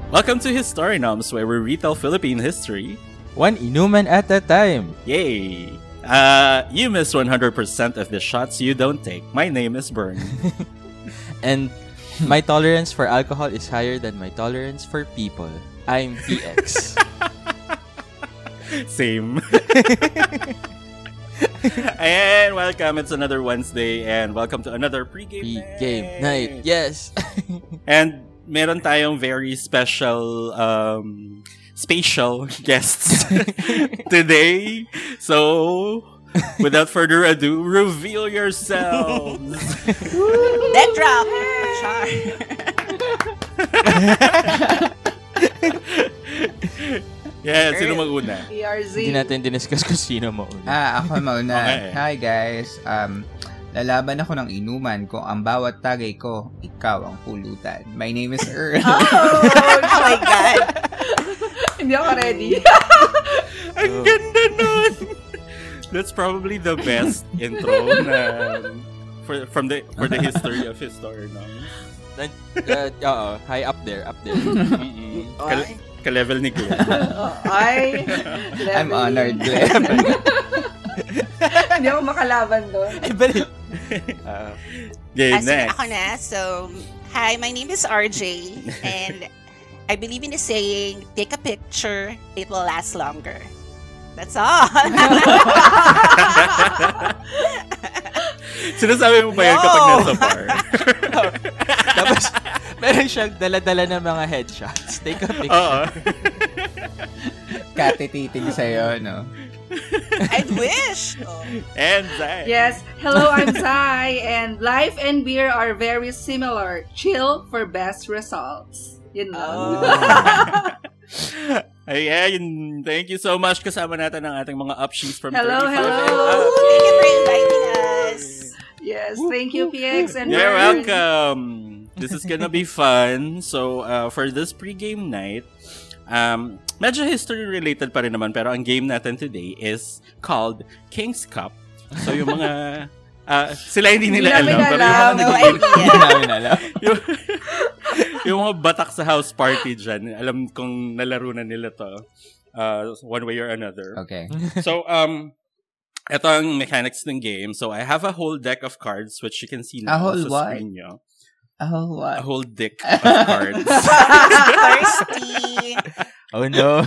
Welcome to Historynoms, where we retell Philippine history. One inuman at a time. Yay! You miss 100% of the shots you don't take. My name is Bern. And my tolerance for alcohol is higher than my tolerance for people. I'm PX. Same. And welcome. It's another Wednesday, and welcome to another pregame night. Yes. And meron tayong very special spatial guests today. So, without further ado, reveal yourselves. Dead drop. Char. Yeah, sino mag-una? ERZ. Hindi natin diniscuss kung sino mauna. Ako mauna. Okay. Hi guys. Lalaban ako ng inuman kung ang bawat tagay ko, ikaw ang pulutan. My name is Earl. Oh my God. Hindi ako ready. Ang ganda nun! That's probably the best intro na for the history of Historynoms. Oo, high up there. Ka-level ni Glenn. I'm honored, Glenn. Hindi ako makalaban doon. Ay, balik. Okay, Sige, next. ako na. So, hi, my name is RJ. And I believe in the saying, take a picture, it will last longer. That's all. Sinasabi mo ba yan kapag nasa bar? Tapos, meron siyang dala-dala ng mga headshots. Take a picture. Oo. Katititig sa'yo, no? I wish. Oh. And Zai. Yes. Hello, I'm Zai. And life and beer are very similar. Chill for best results. Yun lang. Ayan, thank you so much. Kasama natin ang ating mga options from Hello, 35 hello. and up. Thank you for inviting us. Yes. Thank you, PX. And You're Bern. welcome. This is gonna be fun. So, for this pregame night, medyo history-related pa rin naman, pero ang game natin today is called King's Cup. So, yung mga... sila hindi nila Hindi alam. namin Pero yung mga alam. No nag-game, idea. Hindi namin alam. yung mga batak sa house party dyan, alam kong nalaro na nila to one way or another. Okay. So, ito ang mechanics ng game. So, I have a whole deck of cards which you can see now A whole sa what? screen nyo. Oh, A what? whole deck of cards. Thirsty. Oh, no.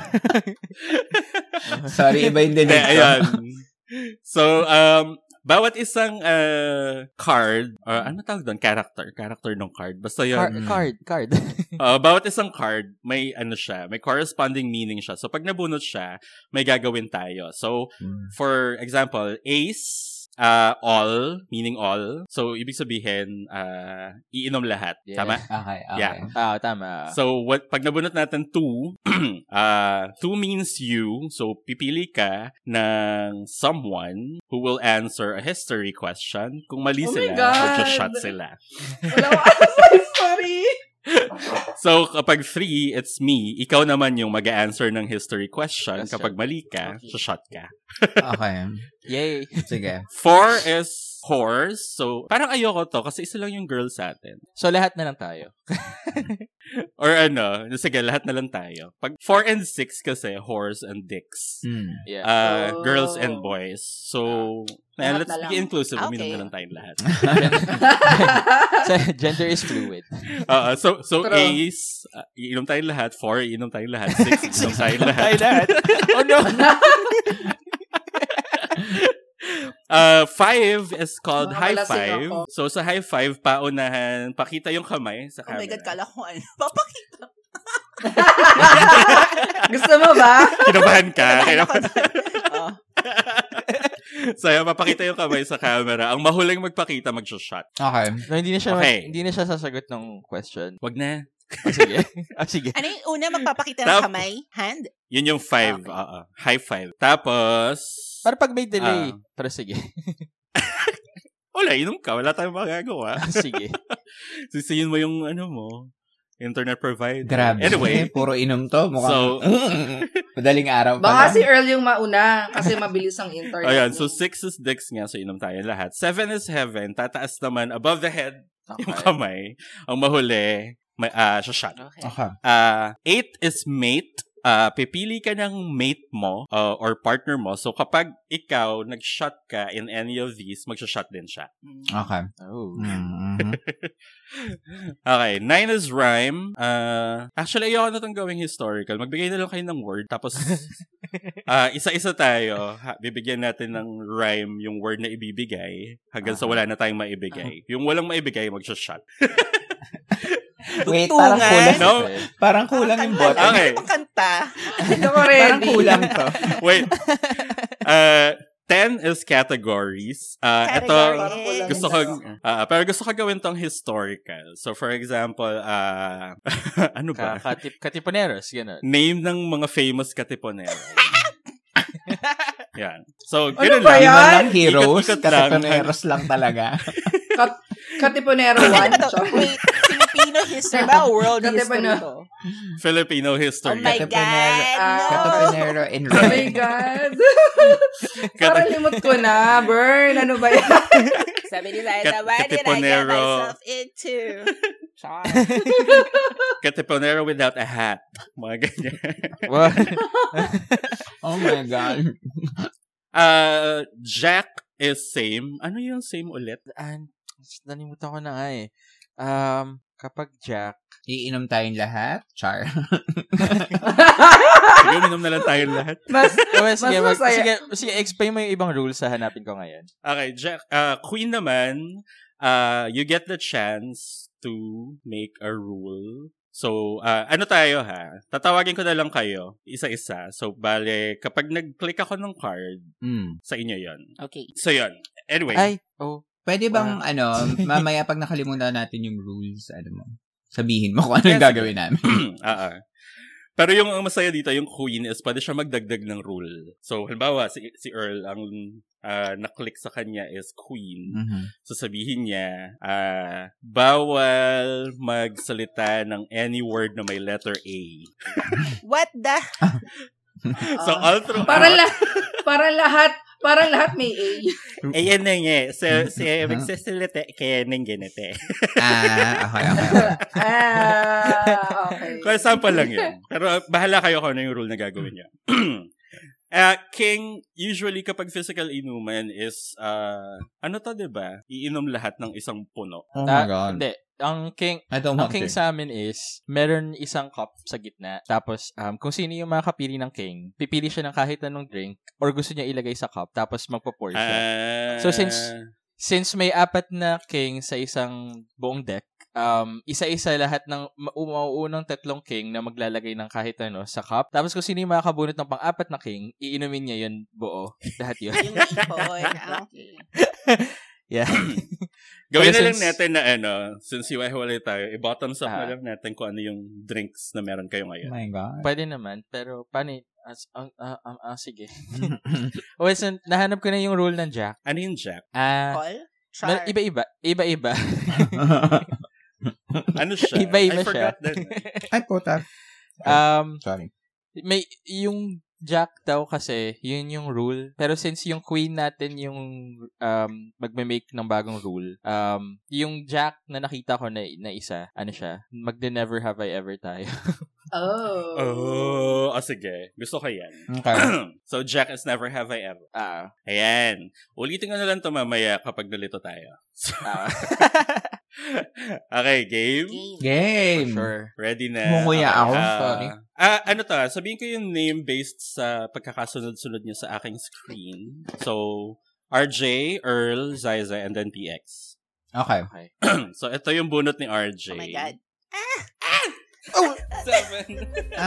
Sorry, iba yung dinig ko. Ayan. So, bawat isang card, ano tawag doon? Character ng card. Basta yun. Card. Bawat isang card, may ano siya, may corresponding meaning siya. So, pag nabunot siya, may gagawin tayo. So, for example, ace, all, meaning all. So, ibig sabihin, iinom lahat. Yeah. Tama? Okay. Yeah. Tama. So, pag nabunot natin 2, 2 means you. So, pipili ka ng someone who will answer a history question. Kung mali Oh my sila, God. mag-shot sila. Wala ko alam sa history. So, kapag 3, it's me. Ikaw naman yung mag-answer ng history question. Question. Kapag mali ka, Okay. shot ka. Okay. Yay. Sige. 4 is horse. So, parang ayoko to kasi isa lang yung girl sa atin. So, lahat na lang tayo. Or ano, sige, lahat na lang tayo. Pag 4 and 6 kasi, horse and dicks. Yeah. Oh. Girls and boys. So, Lahat let's na lang. be inclusive. Okay. Uminom na lang tayong lahat. So, gender is fluid. So True. Ace, iinom tayong lahat. 4, iinom tayong lahat. 6, iinom tayong lahat. Oh, no. 5 is called Mga high malasing five. ako. So, sa high five, paunahan, pakita yung kamay sa Oh my camera. God, kala ko ano. Papakita. Gusto mo ba? Kinabahan ka. Ako doon. Oh. So, yun, papakita yung kamay sa camera. Ang mahuling magpakita, mag-shot. Okay. No, hindi na siya Okay. hindi na siya sasagot ng question. Wag na. Oh, sige. Sige. Ano yung una magpapakita ng kamay? Hand? Yun yung 5. High five. Tapos, Para pag may delay. Pero sige. wala, inom ka. Wala tayong magagawa. Sige. Sisiyin mo yung ano mo. Internet provider. Grabe. Anyway. Puro inom to. Mukhang, So, madaling araw pa Baka lang. si Earl yung mauna kasi mabilis ang internet. ayan. So, 6 is dicks nga. So, inom tayo lahat. 7 is heaven. Tataas naman above the head yung Okay. kamay. Ang mahuli, shot. Okay. Okay. 8 is mate. Pipili ka ng mate mo or partner mo. So, kapag ikaw nag-shot ka in any of these, mag-shot din siya. Okay. Oh. Mm-hmm. Okay. 9 is rhyme. Actually, ayoko na itong gawing historical. Magbigay na lang kayo ng word. Tapos, isa-isa tayo. Bibigyan natin ng rhyme yung word na ibibigay hanggang sa wala na tayong maibigay. Yung walang maibigay, mag-shot. Wait, Tugtungan. parang kulang yung bot. Okay. Kanta. Hindi ko ready. Parang kulang to. Wait. 10 is categories. Ito, Categories. pero gusto ko gawin tong historical. So, for example, ano ba? Katiponeros, gano'n. Name ng mga famous katiponero. Yan. So, Ano ganun ba lang. yan? Iwan lang heroes, Ikot-ikot lang. katiponeros lang talaga. Katiponero Ano 1. ba to? Wait, Filipino history ba? O world history to? Filipino Oh history. my God, no! Katiponero in Oh my red. God. Parang limot ko na. Burn, ano ba yan? Sabi ni Liza, why did I get Katiponero. myself into? Char. Katiponero without a hat. Mga ganyan. What? Oh my God. Jack is same. Ano yung same ulit? Nalimutan ko na nga eh. Kapag Jack, Iinom tayong lahat? Char. Sige, uminom na lang tayo lahat. sige, explain mo yung ibang rules sa hanapin ko ngayon. Okay, Jack. Queen naman, you get the chance to make a rule. So, ano tayo ha? Tatawagin ko na lang kayo, isa-isa. So, bale, kapag nag-click ako ng card, sa inyo yon. Okay. So, yon. Anyway. Pwede bang, mamaya pag nakalimutan natin yung rules, sabihin mo kung ano yung gagawin namin. Pero yung masaya dito, yung queen is pwede siya magdagdag ng rule. So, halimbawa, si Earl, ang na-click sa kanya is queen. Mm-hmm. So, sabihin niya, bawal magsalita ng any word na may letter A. What the? So, all throughout... Parang lahat may A. Ayan na nga. So, magsasalita kaya ng ganito. Okay. Okay. Kaya sample lang yun. Pero bahala kayo kung ano yung rule na gagawin niya. King, usually kapag physical inuman is, diba? Iinom lahat ng isang puno. Oh my God. Hindi. Ang king sa amin is, meron isang cup sa gitna. Tapos, kung sino yung makakapili ng king, pipili siya ng kahit anong drink or gusto niya ilagay sa cup, tapos magpo-pour siya. So, since may 4 na king sa isang buong deck, isa-isa lahat ng mauunang 3 king na maglalagay ng kahit ano sa cup. Tapos kung sino yung makakabunot ng pang-4 na king, iinumin niya yun buo. Lahat yun. Yung ipon. Okay. Yeah. Gawin na lang natin na since hiwa-hiwalay tayo, i-bottoms up na lang natin kung ano yung drinks na meron kayo ngayon. Oh my God. Pwede naman, pero paano sige. Okay, so nahanap ko na yung rule ng Jack. Ano yung Jack? Call? Char. Iba-iba. Ano siya? Iba-iba I forgot siya. din. Ay, puta. Sorry. May yung Jack daw kasi, yun yung rule. Pero since yung queen natin yung magme-make ng bagong rule, yung Jack na nakita ko na isa, ano siya, magde-never have I ever tayo. Sige. Gusto ko yan. Okay. So, Jack is never have I ever. Ayan. Ulitin ko na lang ito mamaya kapag nalito tayo. Okay, game? Game. Sure. Ready na. Mumuya ako. Sorry. Sabihin ko yung name based sa pagkakasunod-sunod niyo sa aking screen. So, RJ, Earl, Ziza, and then PX. Okay. So, ito yung bunot ni RJ. Oh my God. 7.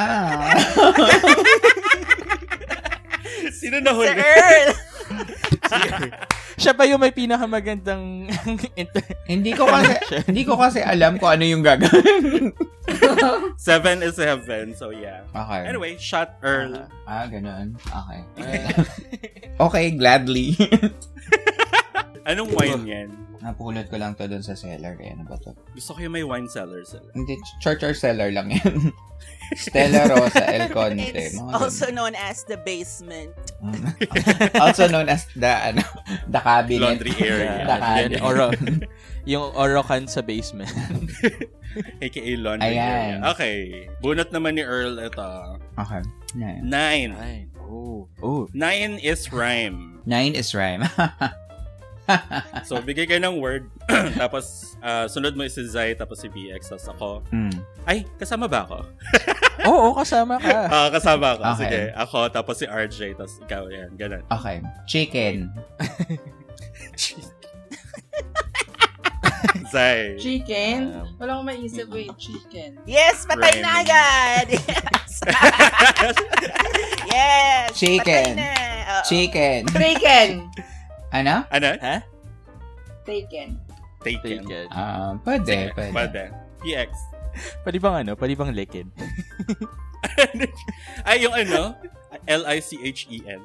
Sino na huli? Sir Earl! Siya pa yung may pinakamagandang Hindi ko kasi alam kung ano yung gagawin. 7 is heaven, so yeah. Okay. Anyway, shot Earl. Ganun. Okay. Okay, gladly. Anong wine yan? Napulot ko lang to dun sa cellar. Ano ba to? Gusto ko yung may wine cellar sila. Hindi, church or cellar lang yan. Stella Rosa El Conte. It's also known as the basement. Also known as the cabinet. Laundry area. The cabinet. Yung Orocan sa basement. AKA laundry Ayan. area. Okay. Bunot naman ni Earl ito. Okay. 9. 9. Oh. 9 is rhyme. 9 is rhyme. So, bigay kayo ng word. Tapos, sunod mo si Zai, tapos si BX, tapos ako. Ay, kasama ba ako? Oo, kasama ka. Kasama ako. Okay. Sige, ako, tapos si RJ, tapos ikaw, yan. Ganun. Okay. Chicken. Zai. Chicken? Wala akong maisip yung chicken. Yes, patay na Rhyming. agad. Yes. Chicken. Patay na. Oo. Chicken. Taken. Ano? Ano? Ha? Taken. Taken. Taken. Pwede. Pwede. PX. Pwede bang likin? Ay, yung ano? L-I-C-H-E-N.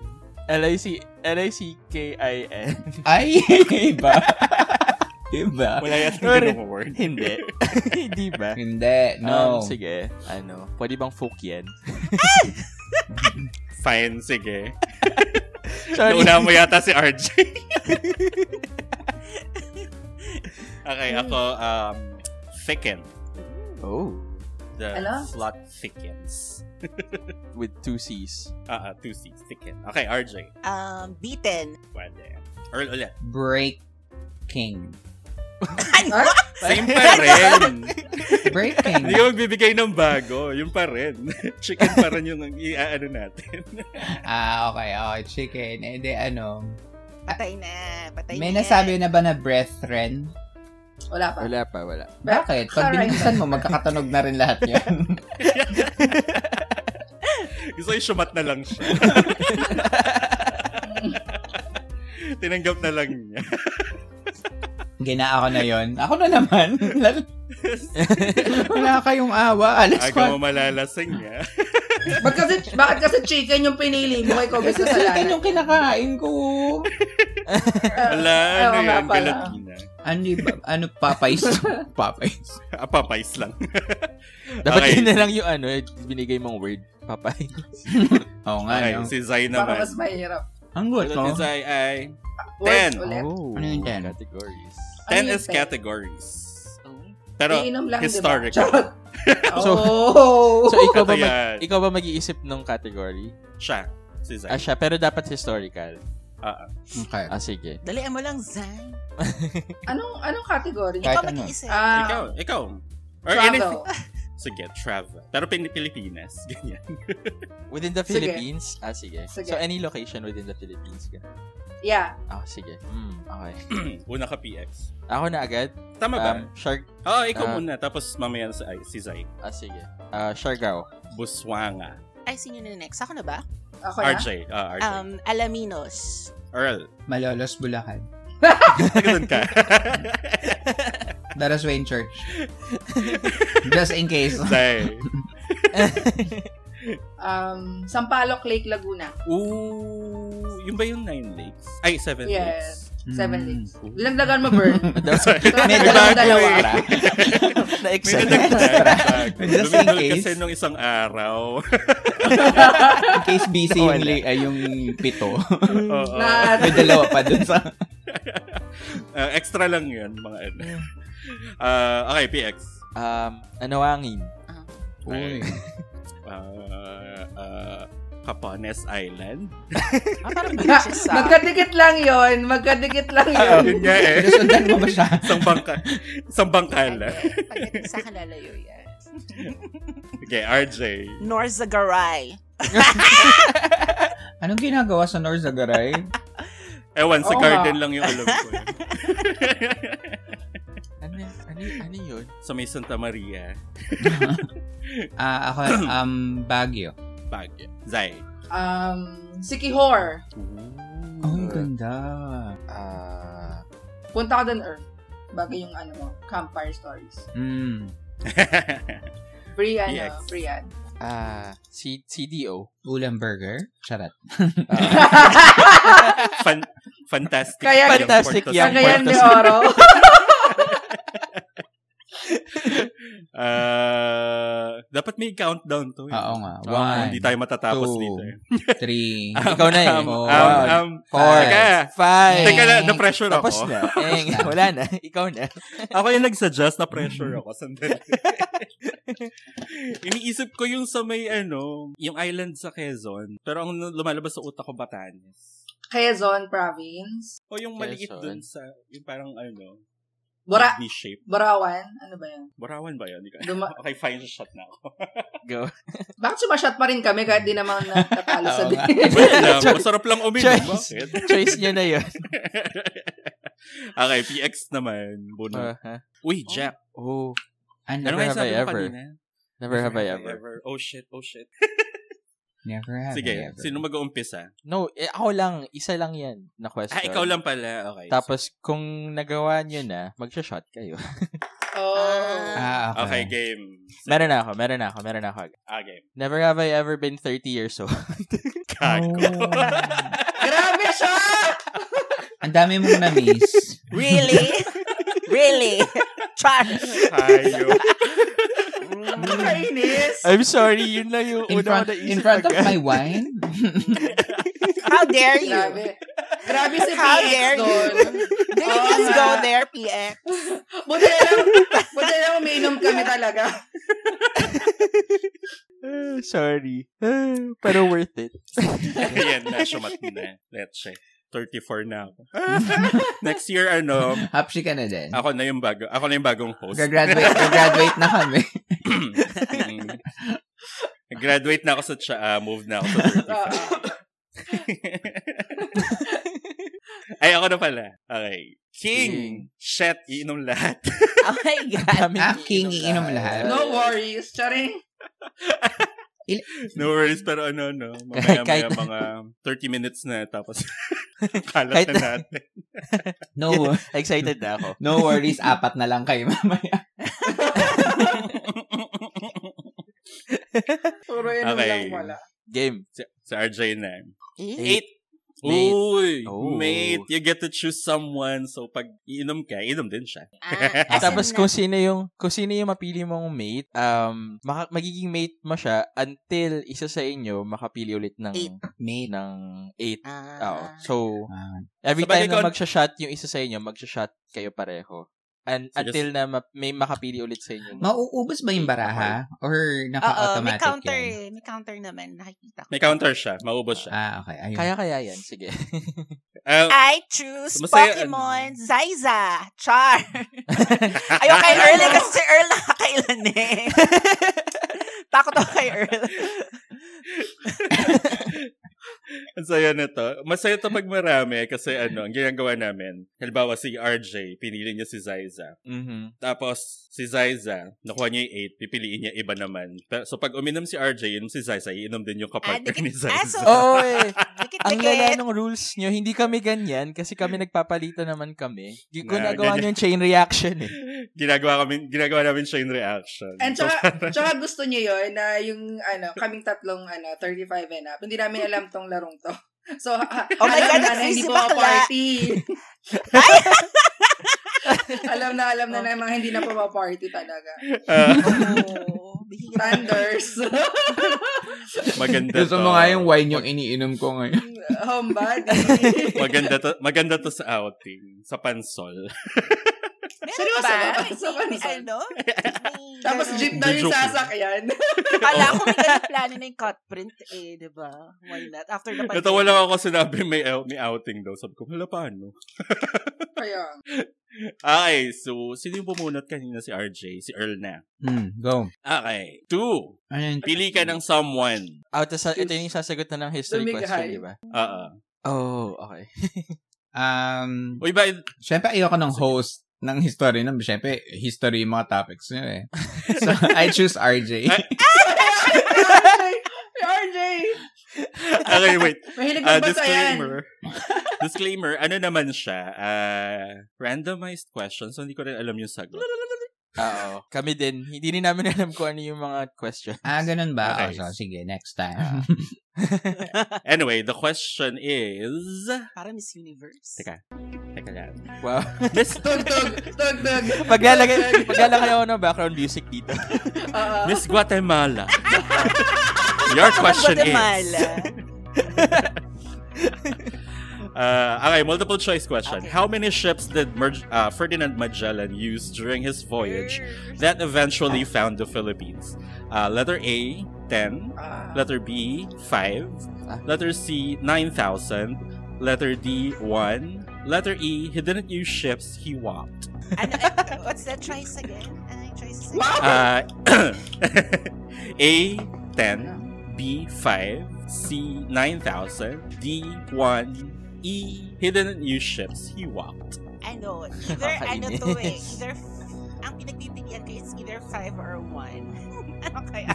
L-I-C-K-I-N. Ay, iba. Iba. Wala yata yung ganung word. Hindi. Hindi ba? Hindi. No. Sige. Pwede bang Fukien? Fine, sige. Sorry. Nauna mo yata si RJ. Okay, ako, thicken. Oh. The Ano? slot thickens. With 2 C's. 2 C's, thicken. Okay, RJ. Beaten. Pwede. Earl ulit. Breaking. Ano? Same pa rin. Breaking. Hindi ka magbibigay ng bago. Yung pa rin. Chicken pa rin yung i-ano natin. Okay. Chicken. Eh, di Patay na. may nasabi na ba na brethren? Wala pa. Wala. Bakit? Pag Alright. binigyan mo, magkakatunog na rin lahat yan. Gusto yung sumat na lang siya. Tinanggap na lang niya. Ako na yon. Ako na naman. Wala kayong awa. Alas Aga mo malalasing niya. Bakit kasi chicken yung pinili mo? Ikaw gusto sa Chicken yung kinakain ko. Wala, ano yan? Galatina. Papay's? Papay's. Papay's lang. Dapat Okay. yun na lang yung binigay mong word. Papay. Oo nga, Okay, no? si Zai Para naman. mas mahirap. Ang good, Sagot ni no? Zai ay Word 10. ulit. Ano yung 10? Categories. 10 Ano is yung categories. Pero, Iinom lang, historic. diba? So- Oh. So, Ayan. ikaw ba mag-iisip ng category? Siya. Si Zai. Siya. Pero dapat historical. Okay. Sige. Dalian mo lang, Zai. Anong category? Kahit Ikaw ano. mag-iisip. Ikaw. Or Travel. anything. Sige, travel. Pero Pilipinas. Ganyan. Within the Sige. Philippines? Sige. Sige. So, any location within the Philippines? Yeah. Sige. Okay. Una ka PX. Ako na agad? Tama ba? Shark. Ikaw muna. Tapos mamaya si Zai. Sige. Siargao. Buswanga. Ay, sino na next? Ako na ba? Ako na? RJ. RJ. Alaminos. Earl. Malolos, Bulacan. Nagdun ka. Daras Wayne Church. Just in case. Zai. Sampaloc Lake, Laguna. Ooh. Yun ba yung 9 lakes? Ay, 7 lakes. Yes. 7 lakes. Ooh. Dinagdagan mo, Bern. Sorry. May bago dalawa. May Na-excel. nadagdag. Just in Lumindol case. kasi nung isang araw. In case busy yung pito. Oo. May dalawa pa dun sa... Extra lang yun, mga ano. Okay, PX. Anawangin. Uy. Capones Island. Parang beaches Magkadikit lang yun. Yun nga eh. Pinusundan mo ba siya? Isang bangka lang. Pagdating sa kalalayo yan. Okay, RJ. Norzagaray. Anong ginagawa sa Norzagaray? Ewan, sa Oo garden nga. lang yung alam ko. Ano yun? Sa may Santa Maria. Ako, Baguio. Baguio. Zai. Sikihor. Ang ganda. Punta ka doon, Earth. Bagay yung campfire stories. Free PX. free ad. CDO. Ulam burger. Charot. Fantastic. Kaya- Fantastic Puerto Young Cagayan de Puerto Oro. Dapat dapat may countdown to. Oo nga. 1, hindi tayo matatapos 2, dito. 3. Ikaw na 4, 5. Teka na, na-pressure ako. Tapos na. Wala na. Ikaw na. Ako yung nag-suggest na pressure ako. Sandali. Iniisip ko yung sa may yung island sa Quezon. Pero ang lumalabas sa utak ko, Batanes. Quezon Province. O yung maliit dun sa, yung parang B-shape. Borawan? Ano ba yun? Borawan ba yun? Okay, fine. Shot na ako. Go. Bakit sumashot pa rin kami kahit di naman natatalo sa din? Masarap lang uminom. Choice niya na yun. Okay, PX naman. Buno. Uy, Jack. Oh. Never have I ever. Never have I ever. Oh shit. Never have Sige, I ever. sino mag-uumpisa? No, ako lang. Isa lang yan na question. Ikaw lang pala. Okay. Tapos, kung nagawa nyo na, mag-shot kayo. Okay, game. Meron ako. Game. Never have I ever been 30 years old. Kago. Grabe siya! Ang dami mong na-miss. Really? Char. Hayo. Kainis. I'm sorry, yun lang yung una ko naisip. In front of my wine? How dare you? Grabe si PX doon. Let's go there, PX. Buti na umiinom kami talaga. Sorry. Pero worth it. Ayan, nasumat na. Let's say. 34 na ako. Next year, Hapsi ka na din. Ako na yung bagong host. Gagraduate na kami. Graduate na ako sa move na ako sa 35. Ay, ako na pala. Okay. King! Shit, iinom lahat. Oh my God. King, iinom lahat. No worries. Charing. No worries, pero mamaya mga 30 minutes na, tapos kalat na natin. No, excited na ako. No worries, 4 na lang kayo mamaya. Puro inom lang wala. Game. Si RJ na. 8. Uy, mate, you get to choose someone. So, pag iinom ka, iinom din siya. Tapos, kung sino yung mapili mong mate, magiging mate mo siya until isa sa inyo makapili ulit ng mate ng 8. So, every time na magsha-shot yung isa sa inyo, magsha-shot kayo pareho. And until na may makapili ulit sa inyo. Mauubos ba yung baraha? Or naka-automatic yan? May counter naman. Nakikita ko. May counter siya. Maubos siya. Okay. Ayun. Kaya yan. Sige. I choose Pokemon Zaiza. Char. Ayaw kay Earl kasi si Earl nakakailan eh. Takot ako kay Earl. Ang saya na to. Masaya to pag marami kasi ang ginagawa namin, halimbawa si RJ, pinili niya si Zaiza. Mm-hmm. Tapos si Zaiza, nakuha niya yung 8, pipiliin niya iba naman. So pag uminom si RJ, inom si Zaiza, iinom din yung kapartner ni Zaiza. Oo Ang lala ng rules nyo, hindi kami ganyan kasi kami nagpapalitan naman kami. Ginagawa nyo yung chain reaction eh. Ginagawa namin chain reaction. And tsaka gusto nyo yun na yung kaming tatlong 35 and up. Hindi namin alam tong larong to. So, oh my God, na hindi po party. alam na mga hindi na po party talaga. Thunders. Maganda Gusto mo nga yung wine yung iniinom ko ngayon. Homebody. Maganda to sa outing. Sa pansol. Seryoso ba? Sa pansol? Tapos jeep na yung sasakyan. Kala ko may ganang plano na yung cut print diba? Why not? After the pandemic. Natawa lang ako sinabi may outing daw. Sabi ko, paano? Kaya. Okay, so sino yung pumunot kanina? Si RJ? Si Earl na. Go. Okay. 2. Pili ka ng someone. Ito yung sasagot na ng history question, di ba? Okay. Uy, ba? Siyempre, ayoko ng host ng history nun. Siyempre, history yung mga topics nyo eh. So, I choose RJ. RJ! Okay, wait. Mahilig magbasa yan. Disclaimer, naman siya? Randomized questions, so hindi ko rin alam yung sagot. Oo. Kami din. Hindi rin namin alam kung ano yung mga question. Ganun ba? Okay. So, sige, next time. Anyway, the question is... Para Miss Universe. Teka lang. Wow. Tug. Maglalagay ako ng background music dito. Miss Guatemala. Your question Guatemala. Okay, multiple choice question. Okay. How many ships did Ferdinand Magellan use during his voyage that eventually found the Philippines? Letter A, 10. Letter B, 5. Letter C, 9,000. Letter D, 1. Letter E, he didn't use ships, he walked. What's that choice again? A, 10. B, 5. C, 9,000. D, 1. E, he didn't use ships, he walked. Either ang pinagpipilian ko is either 5 or 1. Ano kaya?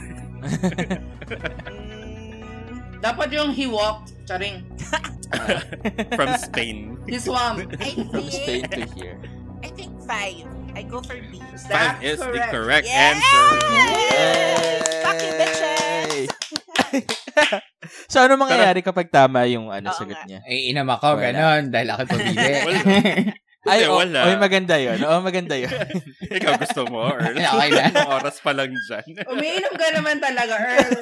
Dapat yung he walked, charing. From Spain. He swam. From Spain to here. I think 5. I go for B. 5 is correct. The correct answer. Yes! Fuck you, bitches! So, ano mangyayari kapag tama yung sagot niya? Ay, inam ako, ganon, dahil ako pumili. Ay, maganda yun. Maganda yun. Ikaw gusto mo, Earl? Okay na. Oras pa lang dyan. Umiinom ka naman talaga, Earl.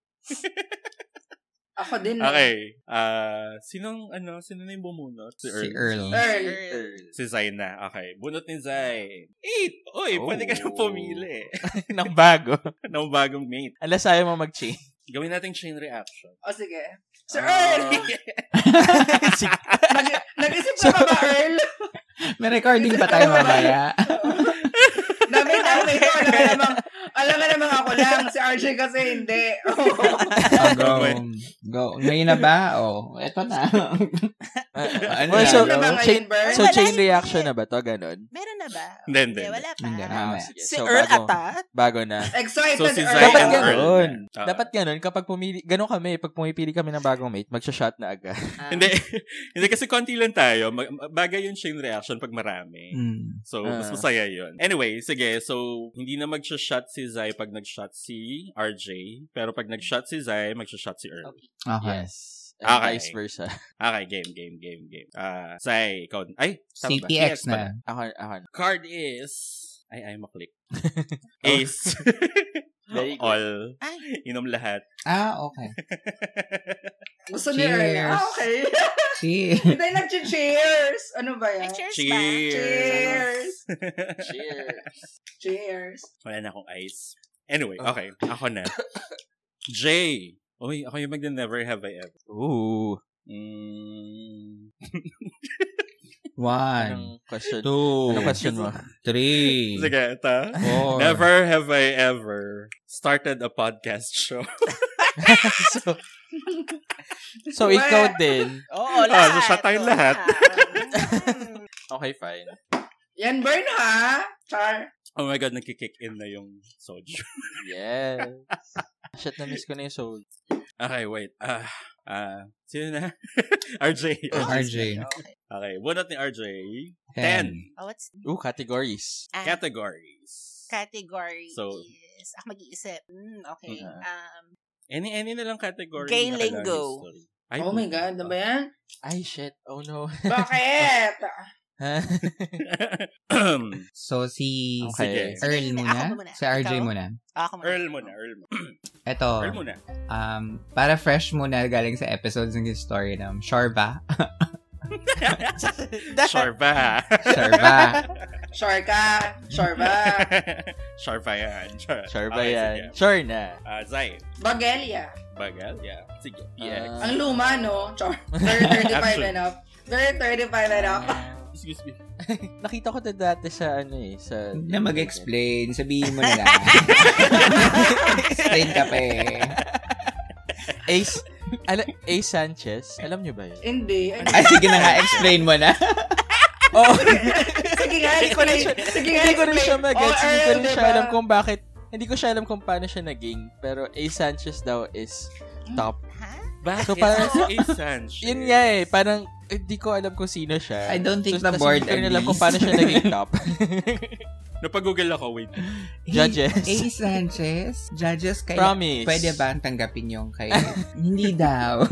Ako din. Okay. Sino na yung bumunot? Si Earl. Si Zay na. Okay. Bunot ni Zay. 8! Uy, pwede ka na pumili. Ng bago. Ng bagong mate. Alas ayaw mo mag-chain. Gawin natin chain reaction. O, sige. Sir Earl! Nag-isip ka ba, Earl? May recording pa tayo mamaya. Dami ito. Alam nga namang ako lang. Si RJ kasi hindi. Go. Ngayon na ba? Eto na. Chain reaction na ba to? Ganon? Meron na ba? Hindi. Wala pa. Si So, Earl ata? Bago na. Excited, so, si Earl. Dapat ganun. Kapag ganon kami, pag pumipili kami ng bagong mate, magsha-shot na agad. Hindi kasi konti lang tayo. Bagay yung chain reaction pag marami. So, mas masaya yun. Anyway, sige. So, hindi na magsha-shot si Zay pag nag-shot si RJ. Pero pag nag-shot si Zay, magsha-shot si Earl. Okay. Yes. And vice versa. Okay, game. Zay, ikaw. Ay, CPX na. Ako. Card is... Ay, maklik. Ace. All. Inom lahat. Okay. Gusto ni Earl. Okay. Cheers. Hindi nag-cheers. Ano ba yan? Cheers. Wala na akong ice. Anyway, okay. Ako na. J. Uy, ako yung mag-never have I ever. Ooh. 1. Anong question? 2. Anong question mo? 3. Sige, ito. 4. Never have I ever started a podcast show. So ikaw din. Lahat. So siya tayong lahat. Okay, fine. Yan, burn ha? Char. Oh my God, nagkikick in na yung soju. Yes. Shit, na-miss ko na yung soul. Okay, wait. Sino na? RJ. Okay, bunot ni RJ. 10. Categories. Categories. So, ako mag-iisip. Okay. Any na lang category. Gay lingo. Oh my God, ano ba yan? Ay, shit. Oh no. Bakit? So, si okay. Earl muna? Si RJ muna? Earl muna. Eto. Earl muna. Para fresh muna galing sa episodes ng story ng Sure ba? Sure ba? Sure ba yan. Sure na. Zay. Bagelya. Sige. PX. Ang luma, no? Very 35 and up. Very 35 and up. Excuse me. Nakita ko na dati sa sa... Na mag-explain. Sabihin mo na lang. Explain ka pa Ace Sanchez. Alam niyo ba yun? Hindi. Sige na nga. Explain mo na. Sige nga. Hindi ko rin siya mag-gets. Hindi ko rin siya alam kung bakit. Hindi ko siya alam kung paano siya naging. Pero Ace Sanchez daw is top. Bakit? So, parang Ace Sanchez. Yun nga parang hindi ko alam kung sino siya. I don't think the board agrees. Hindi ko rin alam kung paano siya naging top. Napag-google ako, wait. Judges. A. Sanchez? Judges, kaya Promise. pwede ba tanggapin yung kay... Hindi daw.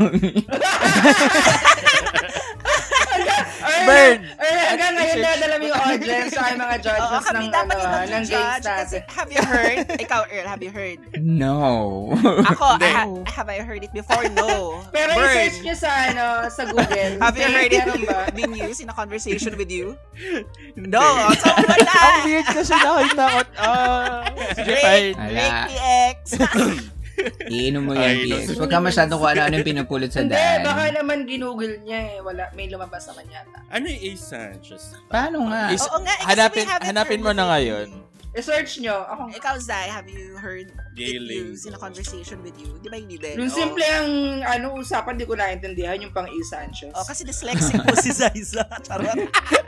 Burn! Hanggang ngayon nadala mo yung audience sa mga judges ng games natin. Have you heard? Ikaw, Earl, have you heard? No. Ako, have I heard it before? No. Pero i-search nyo sa Google. Have you heard it being used in a conversation with you? No. So, wala. Ang weird kasi nakita ko. Drake PX. Iinom mo yan, PX. Huwag ka masyadong kung ano-ano yung pinupulot sa Hindi, daan. baka naman ginugol niya eh. Wala, may lumabas naman yata. Ano yung A. Sanchez? Paano nga? Oo nga, Hanapin mo na ngayon. I-search nyo. Ikaw, Zai, have you heard it Gailing. used in a conversation with you? Di ba hindi din? Yung simple ang usapan, di ko naintindihan yung pang A. Sanchez. Kasi dyslexic po si Zaiza. Charot.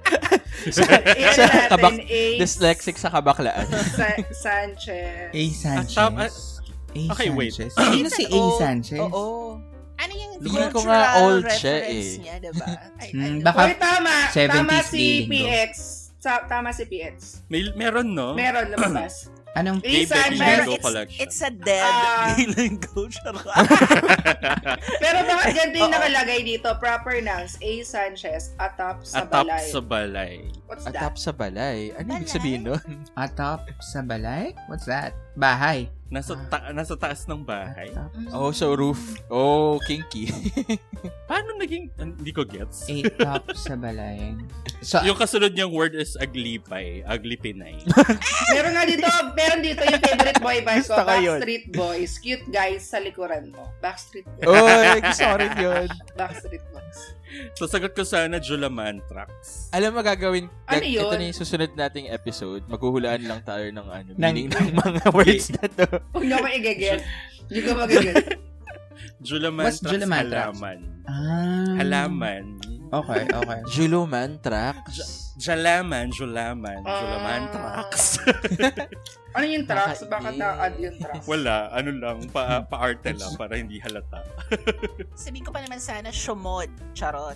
Dyslexic sa kabaklaan. Sanchez. A. Sanchez? Okay, wait. Sino si A. Sanchez? Oo. Ano yung Tingin ko cultural nga old siya reference niya, diba? Baka tama. 70s Tama si feeling ko. PX. Tama si PX. Meron, no? Meron, lumabas. Anong A. Gay Sanchez. Bingo Collection. It's a dead Galen coach. Pero bakit ganito yung nakalagay dito? Proper nouns. A. Sanchez. Atop sa Atop balay. sa balay. What's that? Atop sa balay. Ano ibig sabihin nun? Atop sa balay? What's that? Bahay. Nasa taas ng bahay. Oh, so roof. Oh, kinky. Paano naging... Hindi ko gets. Atop sa balay. So, Yung kasunod niyang word is aglipay. Aglipinay. Meron dito yung favorite boy band ko. Gusto ko yun. Backstreet Boys. Cute guys sa likuran mo. Backstreet Boys. Oh, gusto ko rin yun. Backstreet Boys. So, sagot ko sana Julaman Tracks. Alam mo gagawin, Ano yun? ito na yung susunod nating episode. Maghuhulaan lang tayo ng meaning ng mga words na to. Huwag niyo ako i-get. Hindi ko mag-get. Julaman What's Tracks, Julaman Tracks? halaman. Halaman. Okay. Juluman Tracks. Julaman Tracks. Ano yung tracks? Bakit na-add yung tracks? Wala, ano lang, pa-arte lang para hindi halata. Sabihin ko pa naman sana, Shumod. Charot.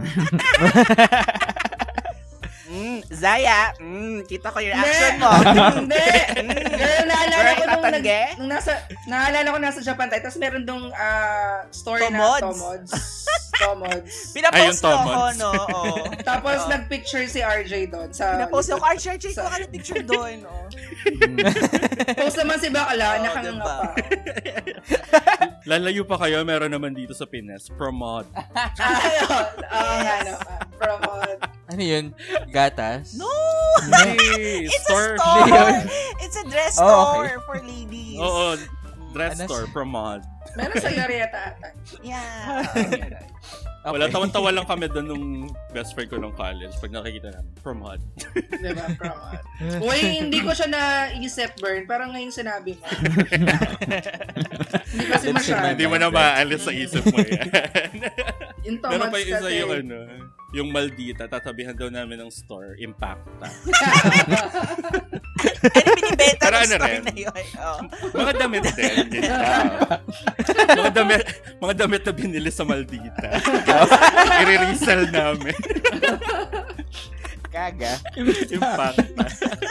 Zaya, kita ko yung action mo. Hindi. Girl, naalala ko nasa Japan tayo. Tapos meron dong story na Tomods. Pinapost ko ako, Tomods. no? Tapos nagpicture si RJ doon. Pinapost ko, RJ, ko ka ng picture doon, no? Post naman si Bakala, nakanganga pa. Lalayo pa kayo, meron naman dito sa Pinas. Promod. Promod. Ano yun? Gatas? No! Hindi. It's store. a store! It's a dress store okay. for ladies. Oo, dress store, Promod. Meron sa Yorieta ata. Yeah. Okay. Wala, tawan-tawa lang kami doon nung best friend ko nung college pag nakikita namin. Promod. Diba? Promod. Uy, hindi ko siya naisip, Bern. Parang ngayong sinabi mo. Hindi kasi masyado. Hindi mo na maalis sa isip mo yan. Yung Meron Tomods pa yung isa kasi. yung Maldita, tatabihan daw namin ng store, Impacta. Ano binibenta Pero ng ano store rin? na yun? Oh. Mga damit din. mga damit na binili sa Maldita. I-resell namin. Kaga. Impacta.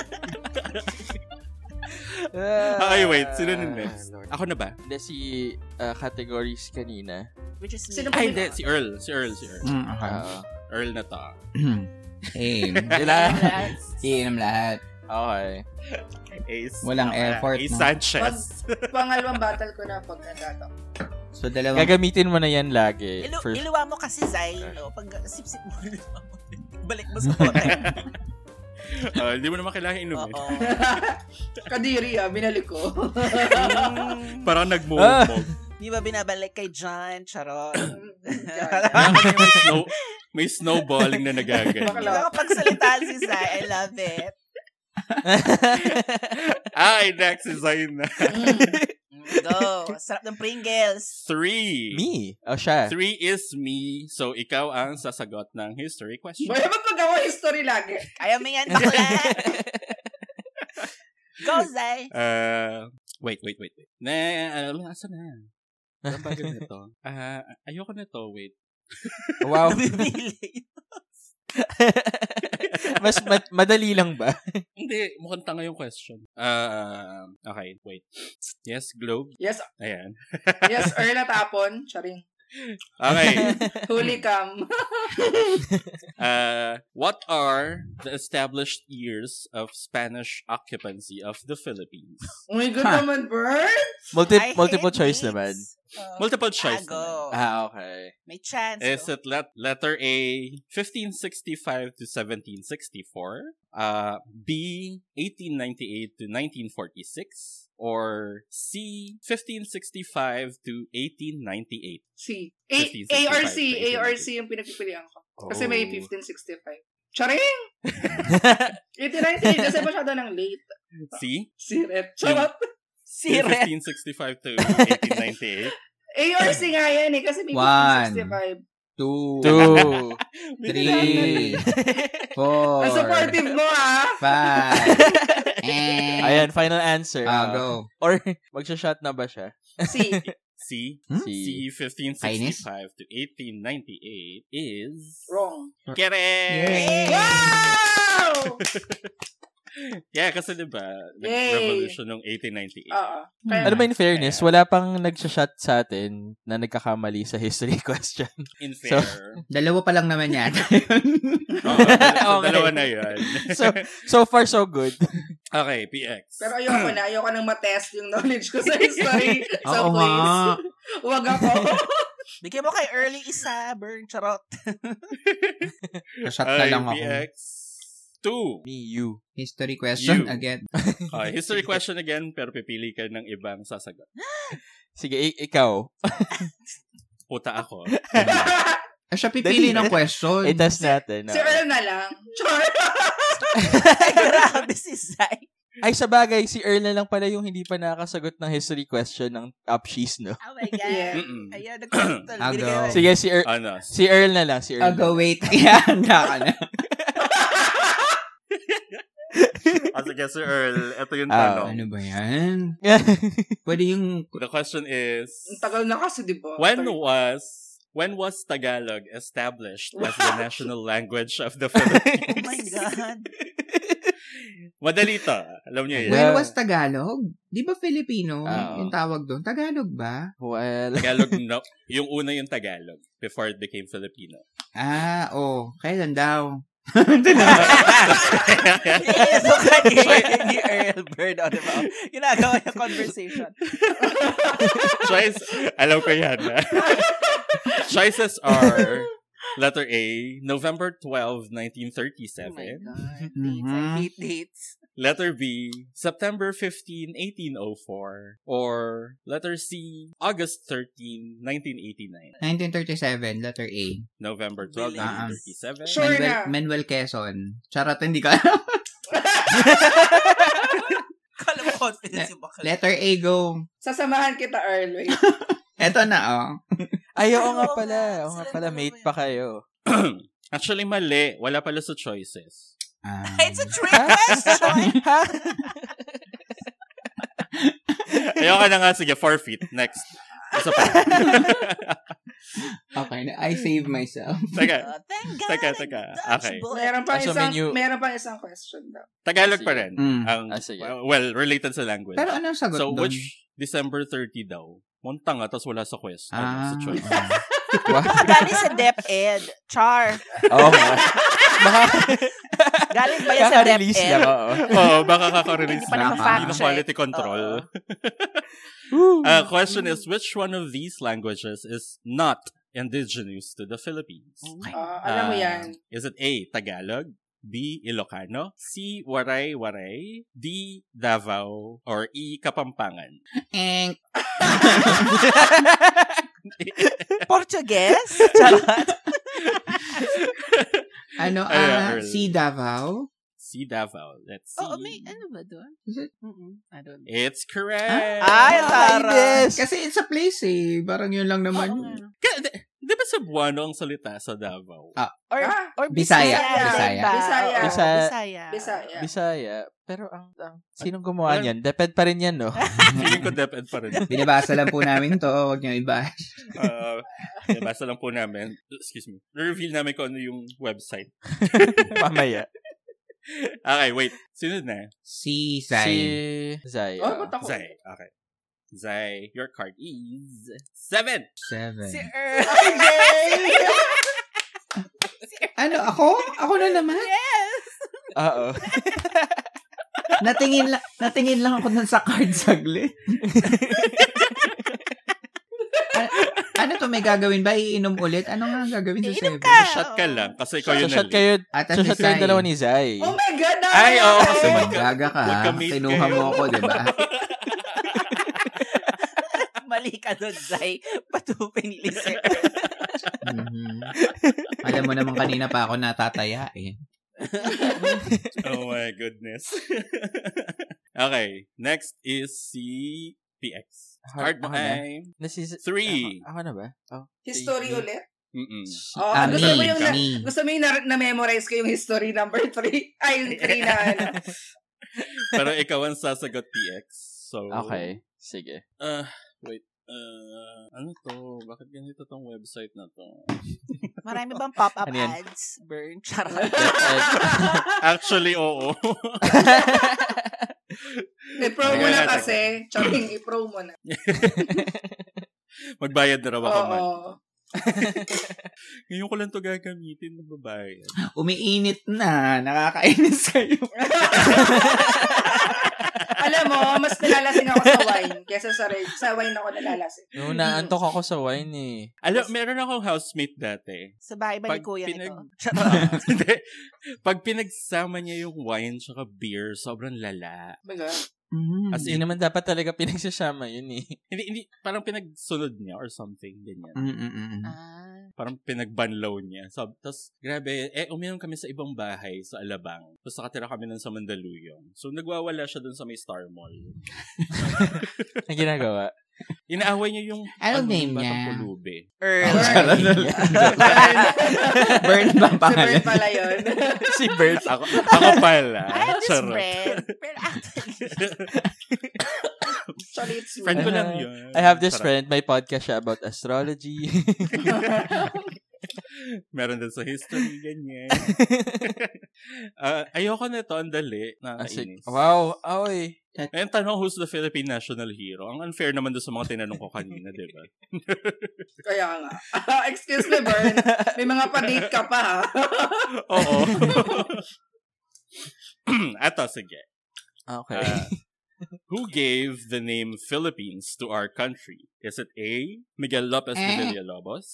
Ay, wait. Sino na next? Ako na ba? Hindi, si categories kanina. Which is Sino me. pa Ay, hindi. Si Earl. Okay. Earl na to. Aim. Yes. Iinom lahat. Okay. Ace. Walang effort, Ace no? Sanchez. Pangalawang battle ko na pagkadato. So, dalawang... Gagamitin mo na yan lagi. Iluwa mo kasi, Zay, no? Pag sip-sip mo, balik mo sa hotel. Hindi mo naman kailangan inumin. Oo. Kadiri binalik ko. Parang nagmumog. Di ba binabalik kay John? Charot. May snowballing na nagaganyan. Di ba kapag salitaan si Zay, I love it. Ay, next is Zayn na. Go. Sarap ng Pringles. 3. Me. O siya. 3 is me. So, ikaw ang sasagot ng history question. Ba't magawa history lagi? Kaya mo yan, bakla. Go, Zay. Wait. Asa na? Ang bagal nito. Ayoko na to, wait. Wow. Bibili. Mas madali lang ba? Hindi, mukhang tanga yung question. Okay, wait. Yes, Globe? Yes. Ayan. Yes, Earl natapon. Charing. Okay. Huli cam. What are the established years of Spanish occupancy of the Philippines? Oh my God naman, Bert! Multiple choice naman. Multiple choice go. naman. Okay. May chance. Is it letter A, 1565 to 1764? B, 1898 to 1946? Or C, 1565 to 1898? C. 1565 ARC. to 1898. ARC yung pinagpipilian ko. Kasi may 1565. Charing! 1898 kasi masyado ng late. C? Siret. Charot. Siret. 1565 to 1898? ARC nga yan eh, kasi may 1565. 2, 3, 4, Ang supportive mo ah. 5. Ayan, final answer. Go. Or, magsha-shot na ba siya? C. C. C. C. 1565 to 1898 is... Wrong. Correct! Yay! Wow! Yeah, kasi diba, Yay! revolution ng 1898. Ano ba in fairness, wala pang nagsha-shot sa atin na nagkakamali sa history question. In fair. Dalawa pa lang naman yan. Okay. Dalawa na yun. So far, so good. Okay, PX. Pero ayoko nang matest yung knowledge ko sa history. So Oo please, nga. huwag ako. Bigyan mo kay Early isa, Burn. Charot. Shot na lang ako. PX. 2. Me, you. History question You. again. Okay, history question again, pero pipili ka ng ibang sasagot. Sige, ikaw. Puta ako. Siya pipili ng question. I-test natin. Si Earl na lang. Char. Ay, grabe si Zai. Ay, sa bagay, si Earl na lang pala yung hindi pa nakakasagot ng history question ng Upshees, no? Oh my God. Yeah. Ayan, nagkwento. Go. Sige, si Earl na lang. Go, wait. Yan, ka na. Sige, Sir Earl, ito yung tanong. Ano ba yan? Pwede yung... The question is... Ang tagal na kasi, di ba? When was Tagalog established as the national language of the Philippines? Oh my God. Madali to. Alam niyo yun. When was Tagalog? Di ba Filipino yung tawag doon? Tagalog ba? Well... Tagalog, no. Yung una yung Tagalog before it became Filipino. Kailan daw? Ni Earl Bird on the mouth. Ginagawa yung conversation. Choice, alam ko yan. Choices are letter A, November 12, 1937. Oh my God. I hate dates. Letter B, September 15, 1804. Or letter C, August 13, 1989. 1937, letter A. November 12, 1937. Sure na. Manuel Quezon. Charot, hindi ka alam. Kala mo confidence yung bakla. Letter A, go. Sasamahan kita, Earl. Wait. Eto na, Ay, oo nga pala. Mate pa kayo. Actually, mali. Wala pala sa choices. It's a trick question. Ayoko na nga. Sige, forfeit. Next. Isa pa. Okay, I save myself. Teka. Thank God. Teka. Okay. Meron pang isang question daw. Tagalog pa rin. Sige. Well, related sa language. Pero anong sagot so, doon? which December 30 daw? Muntang tapos wala sa quest. Sa choice. Galing sa DepEd. Char. Oo nga. Galing ba yan sa Kaka-release DepEd? lang, oo. Oo, baka kaka-release Hindi pa na. naka-fact Hindi na check. quality control. Question is, which one of these languages is not indigenous to the Philippines? Alam mo yan. Is it A, Tagalog? B, Ilocano? C, Waray-Waray? D, Davao? Or E, Kapampangan? Portuguese? Charot. Si Davao? Si Davao. Let's see. May ano ba doon? Is it? I don't know. It's correct. Ay, Tara. Yes. Kasi it's a place eh. Parang yun lang naman. Di ba Cebuano ang salita sa Davao? Or Bisaya. Bisaya. Pero ang sinong gumawa niyan? Deped pa rin yan, no? Feeling ko deped pa rin. Binabasa lang po namin to. Huwag niyo i-bash. Binabasa lang po namin. Excuse me. Reveal namin kung ano yung website. Mamaya. Okay, wait. Sino na? Si Zay. Si Zay. Zay. Okay. Zay, your card is 7. Si Earl. Ano, ako? Ako na naman? Yes. Oo. Natingin lang ako dun sa card saglit. Ano to, may gagawin ba? Iinom ulit? Ano nga ang gagawin sa 7? Shot ka lang. Kasi ikaw yun shot kayo yung dalawa ni Zay. Oh my God! Ay, oo. Kasi gaga ka. Kinuha mo ako, diba? Mali ka doon, Zay. Patupin ni Lizette. Alam mo naman kanina pa ako natataya eh. Oh my goodness. Okay. Next is si PX. Hard time. 3. Ako na ba? History ulit? Gusto mo yung na-memorize ko yung history number 3? Ay, yung 3 na ano. Pero ikaw ang sasagot, PX. So, okay. Sige. Wait. Ano to? Bakit ganito tong website na to? Marami bang pop-up ads? Burn. Charot. Actually, oo. I-pro mo na kasi. Choking, i-pro mo na. Magbayad na raw ako man. Ngayon ko lang to gagamitin ng babayad. Umiinit na. Nakakainis kayo. Alam mo, mas nalalasing ako sa wine kesa sa red. Sa wine ako nalalasing. No, naantok ako sa wine eh. Alam, meron akong housemate dati. Sa bahay ba ni Kuya ito? Pag pinagsama niya yung wine tsaka beer, sobrang lala. Baga? As in, naman dapat talaga pinagsasama yun eh. Hindi, parang pinagsunod niya or something, ganyan. Parang pinagbanlaw niya. So, tapos, grabe, uminom kami sa ibang bahay sa Alabang. Tapos nakatira kami nun sa Mandaluyong. So, nagwawala siya dun sa may Star Mall. Ang ginagawa? Inaaway niya yung name niya? Pulube. Earl. Burn ba ang pangalan? Si Bert pala yun. Si Bert. Ako pala. I have this friend. Pero Actually, it's friend ko lang yun. I have this friend. May podcast siya about astrology. Meron din sa history, ganyan. Ayoko na ito. Ang dali. Nakakainis. Wow. Oy. Ayun, tanong, who's the Philippine national hero? Ang unfair naman doon sa mga tinanong ko kanina, di ba? Kaya nga. Excuse me, Bern. May mga pa-date ka pa, ha? Oo. Ato, sige. Okay. Who gave the name Philippines to our country? Is it A, Miguel Lopez de Villalobos?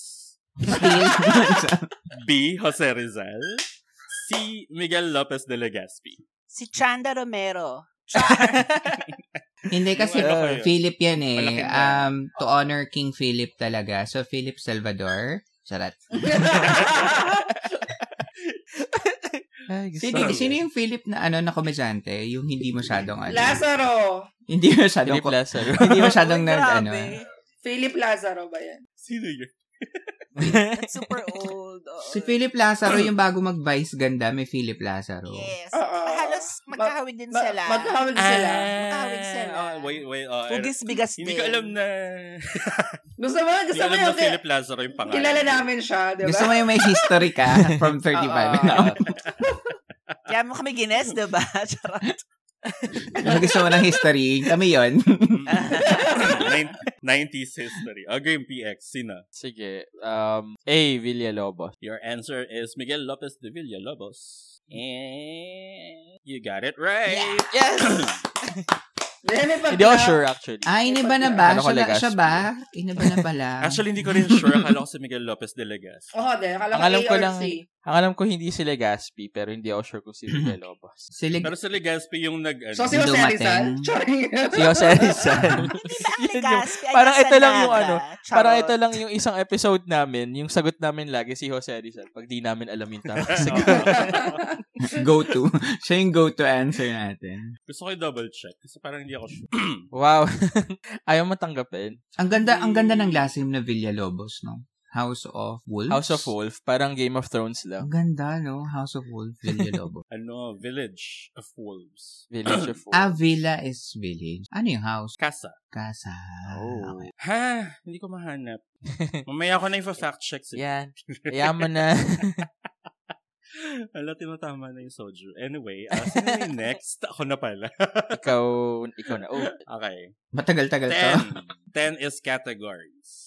B, Jose Rizal? C, Miguel Lopez de Legazpi? Si Chanda Romero. Hindi kasi Philip yan eh. To honor King Philip talaga. So, Philip Salvador. Sarat. Sino yung Philip na na komedyante? Yung hindi masyadong Lazaro. Hindi masyadong hindi masyadong Philip Lazaro ba yan? Sino yun? That's super old. Si Philip Lazaro yung bago mag-Vice Ganda, may Philip Lazaro. Yes. Halos magkahawig din sila. Magkahawig sila. Wait. Hugis-bigas din. Hindi ko alam na... Gusto mo yung Philip Lazaro yung pangalan. Kilala namin siya, di ba? Gusto mo yung may history ka from 35 now. Kaya mo kami gines, di ba? Charot. Gusto mo ng history? Kami yun. 90s history. Game PX. Sino? Sige. A, Villalobos. Your answer is Miguel Lopez de Villalobos. And you got it right. Yes! Hindi ako sure actually. Iniba na ba? Siya ba? Iniba na pala. Actually, hindi ko rin sure. Akala ko si Miguel Lopez de Legazpi. Ang alam ko hindi si Legazpi, pero hindi ako sure kung si Miguel Lopez. Pero si Legazpi yung So, si Jose Rizal? Si Jose Rizal. Parang ito lang yung parang ito lang yung isang episode namin, yung sagot namin lagi si Jose Rizal pag di namin alam yung tama. Go-to. Siya yung go-to answer natin. Gusto ko double check kasi parang hindi ako sure. Wow. Ayaw matanggapin. Ang ganda ng lasim na Villalobos, no? House of Wolves? House of Wolf. Parang Game of Thrones lang. Ang ganda, no? House of Wolves, Villalobo. Village of Wolves. Village of Wolves. Villa is village. Ano yung house? Casa. Oh. Okay. Ha? Hindi ko mahanap. Mamaya ko na fact check. Yan. Yaman na. Ala, tinatama na yung soju. Anyway, sino yung next? Ako na pala. ikaw na. Oh. Okay. Matagal-tagal to. 10 is categories.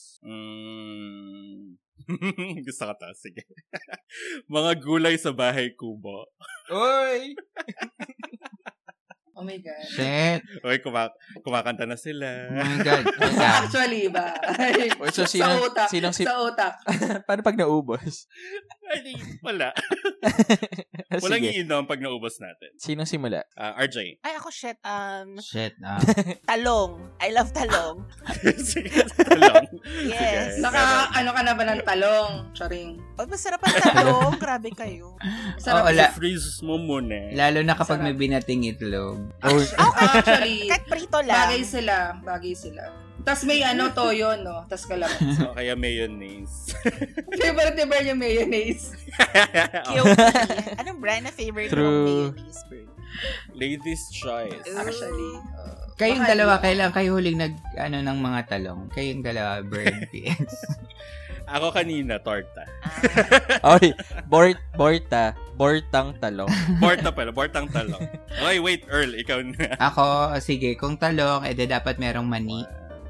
Gusto ka to? Sige. Mga gulay sa bahay kubo. Oy! Oh my God. Shit. Uy, kumakanta na sila. Oh my God. Actually ba? So, sa utak. Paano pag naubos? Ay, wala. Walang iinom pag naubos natin. Sinong simula? RJ. Ay, ako shit. Talong. I love talong. Sige, talong. Yes. Sige, Ano ka na ba ng talong? Charing. Oh, masarap ang talong. Grabe kayo. Sarap. freeze mo muna. Lalo na kapag may binating itlog. Actually, kahit prito lang. Bagay sila. Tapos may toyo, no? Tapos kalamansi. So, kaya mayonnaise. Favorite ba yung mayonnaise? Guilty. Anong brand na favorite mo mayonnaise, bro? Ladies' choice. Actually. Kayong dalawa, kailan kayo huling ng mga talong? Kayong dalawa, Bird PX. Ako kanina, torta. Oy, bortang talong. Bortang talong. Okay, wait, Earl, ikaw na. Ako, sige, kung talong, dapat merong mani.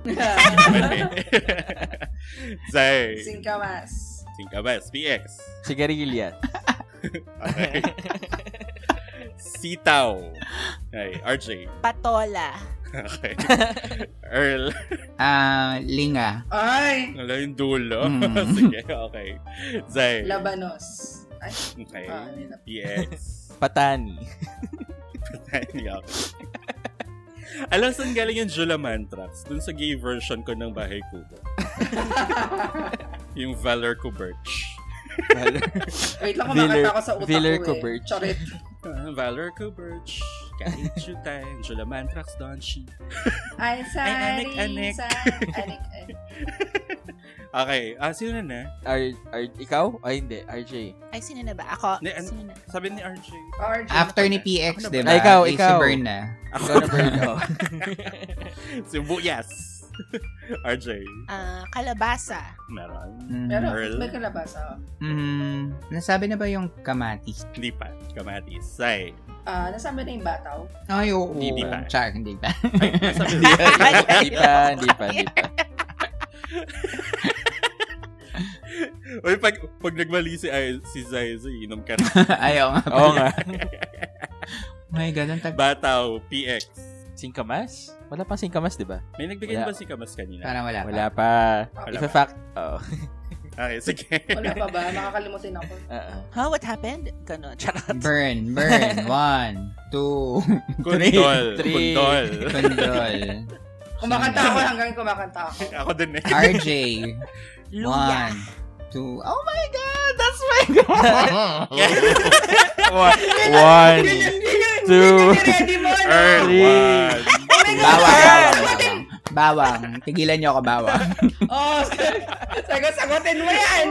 Zay. Singkamas. PX. Sigarilya. Okay. Sitaw. Okay, RJ. Patola. Okay. Earl. Linga. Ay! Wala yung dulo. Sige, okay. Zay. Labanos. Ay. Okay. PX. Patani. Okay. Alam saan galing yung Jula Mantrax? Dun sa gay version ko ng Bahay Kubo. Yung Valor Kuberch. Wait lang, kumakanta ako sa utak Valor ko Kuberch. Charit. Valor Kuberch. Kahit Jutan. Jula Mantrax, Don She. Ay, sari. anik. Okay. Sino na? Ikaw? Ay, hindi. RJ. Ay, sino na ba? Ako. Sino na? Sabi ni RJ. After ni PX, diba? Ikaw. Si Burn na. Ako na Burn. Si Buyas. RJ. Kalabasa. Meron. Pero may kalabasa. Nasabi na ba yung kamatis? Hindi pa. Kamatis. Say. Nasabi na yung bataw? Ay, oo. Hindi pa. Char, hindi pa. Hindi pa. Uy, pag nagmali si Zay, inom ka na. Ayaw nga. Oo nga. My God, ang Bataw, PX. Singkamas? Wala pa singkamas, di ba? May nagbigay ba singkamas kanina? Parang wala pa. Wala pa. Ifa-fact. Oh. Okay, sige. Wala pa ba? Nakakalimutin ako. What happened? Ganon. Charot. Burn. 1, 2, 3. Kundol. Kumakanta ako hanggang kumakanta ako. Ako din eh. RJ. Luya. 1, 2. Oh my God! That's my God! 1, 2, ready mo, no? 3. Bawang. Tigilan niyo ako, bawang. Oh, sagutin mo yan.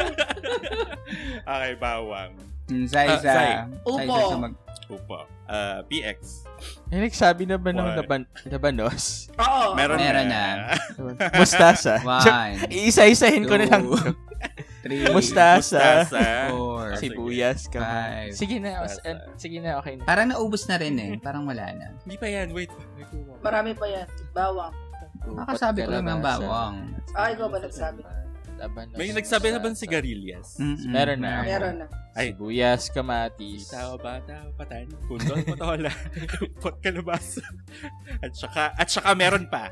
Okay, bawang. Zay. Upo. PX. Nagsabi na ba ng labanos? Oo. Meron na. Mustasa. 1. Iisa-isahin ko na lang. 3. Mustasa. 4. Sibuyas. 5. Sige na, okay na. Parang naubos na rin eh. Parang wala na. Hindi pa yan. Wait. Marami pa yan. Bawang. Nakasabi ko lang ng bawang. Ikaw ba nagsabi? Labanos. May nagsabi na ba ng sigarilyas? Meron na. Ay, sibuyas, kamatis. Tao, bata, patani, kundol, patola, pot kalabasa. At saka meron pa.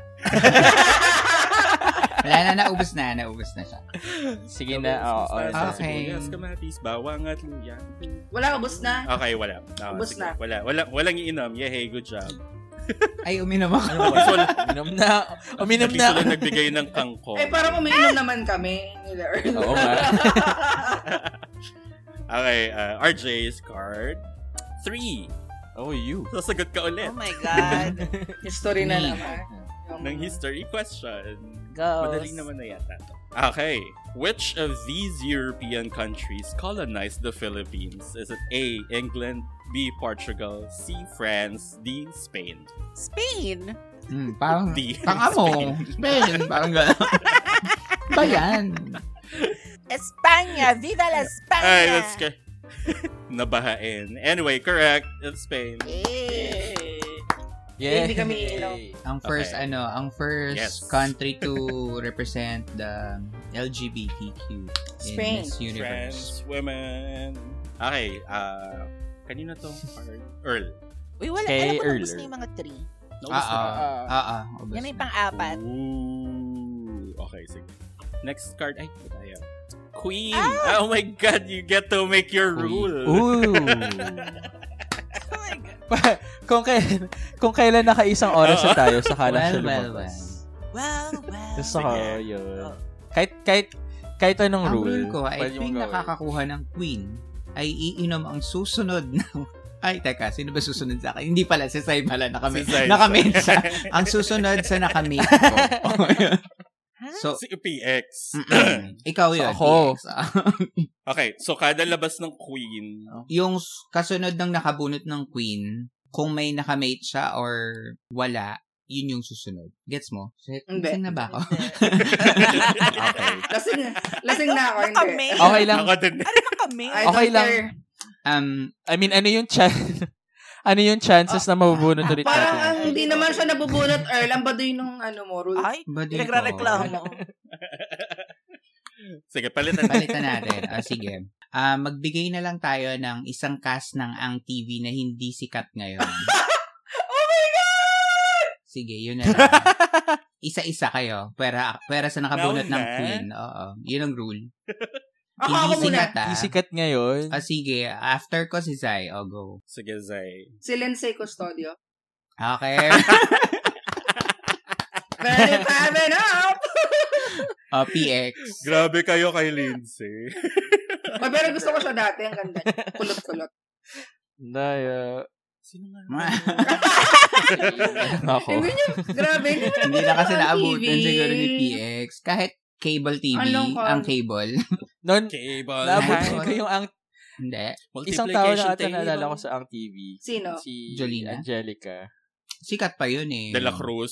Wala na, naubos na siya. Sige na, Okay. Sibuyas, kamatis, bawang at luya. Wala, ubos na. Okay, wala. Ubos na. Walang iinom. Yehey, good job. Ay, uminom ako. Uminom na. Sila nagbigay ng kangkong. Parang umiinom naman kami. Oo nga. Okay, RJ's card 3. Oh, you. Sasagot ka ulit. Oh my God. History na naman. Ng history question. Go. Madali naman na yata. Okay. Which of these European countries colonized the Philippines? Is it A, England, B, Portugal, C, France, D, Spain? Spain? Parang, D, Spain. Parang gano'n. Ba yan? España! Viva la España! Ay, let's go. Nabahain. Anyway, correct. It's Spain. Yeah. Hindi kami, Ang first, Okay. ang first Yes. country to represent the LGBTQ Spain. in Miss Universe. Trans women. Okay, kanina to? Earl. Uy, wala. Kay Alam ko Earl. ubus na yung mga 3. Naubos na ba? Yan na yung pang-4. Ooh. Okay, sige. Next card. Ay, ito tayo. Queen. Oh my God, you get to make your rule. Ooh. Oh my God. kung kailan nakaisang oras na tayo, saka lang siya Well. lumabas. Well. Gusto ko Sige. yun. Kahit anong Ang rule. rule ko, ay pwede mong tuwing gawin. nakakakuha ng queen, ay iinom ang susunod ng... Ay, teka, sino ba susunod sa akin? Hindi pala, si Sai pala, Si Sai. nakamate siya. Ang susunod sa nakamate ko. So, Si PX. ikaw yun. Ako. PX. Okay, so kada labas ng Queen, Yung kasunod ng nakabunot ng queen, kung may nakamate siya or wala, yun yung susunod. Gets mo? Hindi. Lasing na ba ako? okay. Lasing na ako, hindi. Kami. Okay lang. Ako din. Ano ba kami? I Okay don't lang. care. I mean, ano yung chances na mabubunot ulit Parang natin? hindi naman siya nabubunot, Earl. Ang baduy nung rule. Ay, Baduy ko. nagre-reklamo. Sige, palitan. Palitan natin. Sige. Magbigay na lang tayo ng isang cast ng Ang TV na hindi sikat ngayon. Oh my God! Sige, yun na lang. Isa-isa kayo. Pera sa nakabunot ng Nauna? queen. Oo. Yun ang rule. Ako Hindi muna. sikat, ah. Isikat ngayon. Sige, after ko si Zai. Go. Sige, Zay. Si Lindsay Custodio. Okay. Very fair up! PX. Grabe kayo kay Lindsay. Pero gusto ko siya dati. Ang ganda. Kulot-kulot. Daya. Sino nga? Ako. Hindi niyo, grabe. Hindi na kasi Ang naabutan TV. siguro ni PX. Kahit cable TV, Anong ang cable. Noon, Cable. naabutan ko yung Hindi. isang tao na ata table. naalala ko sa Ang TV. Sino? Si Jolina? Angelica. Sikat pa yun eh. De La Cruz.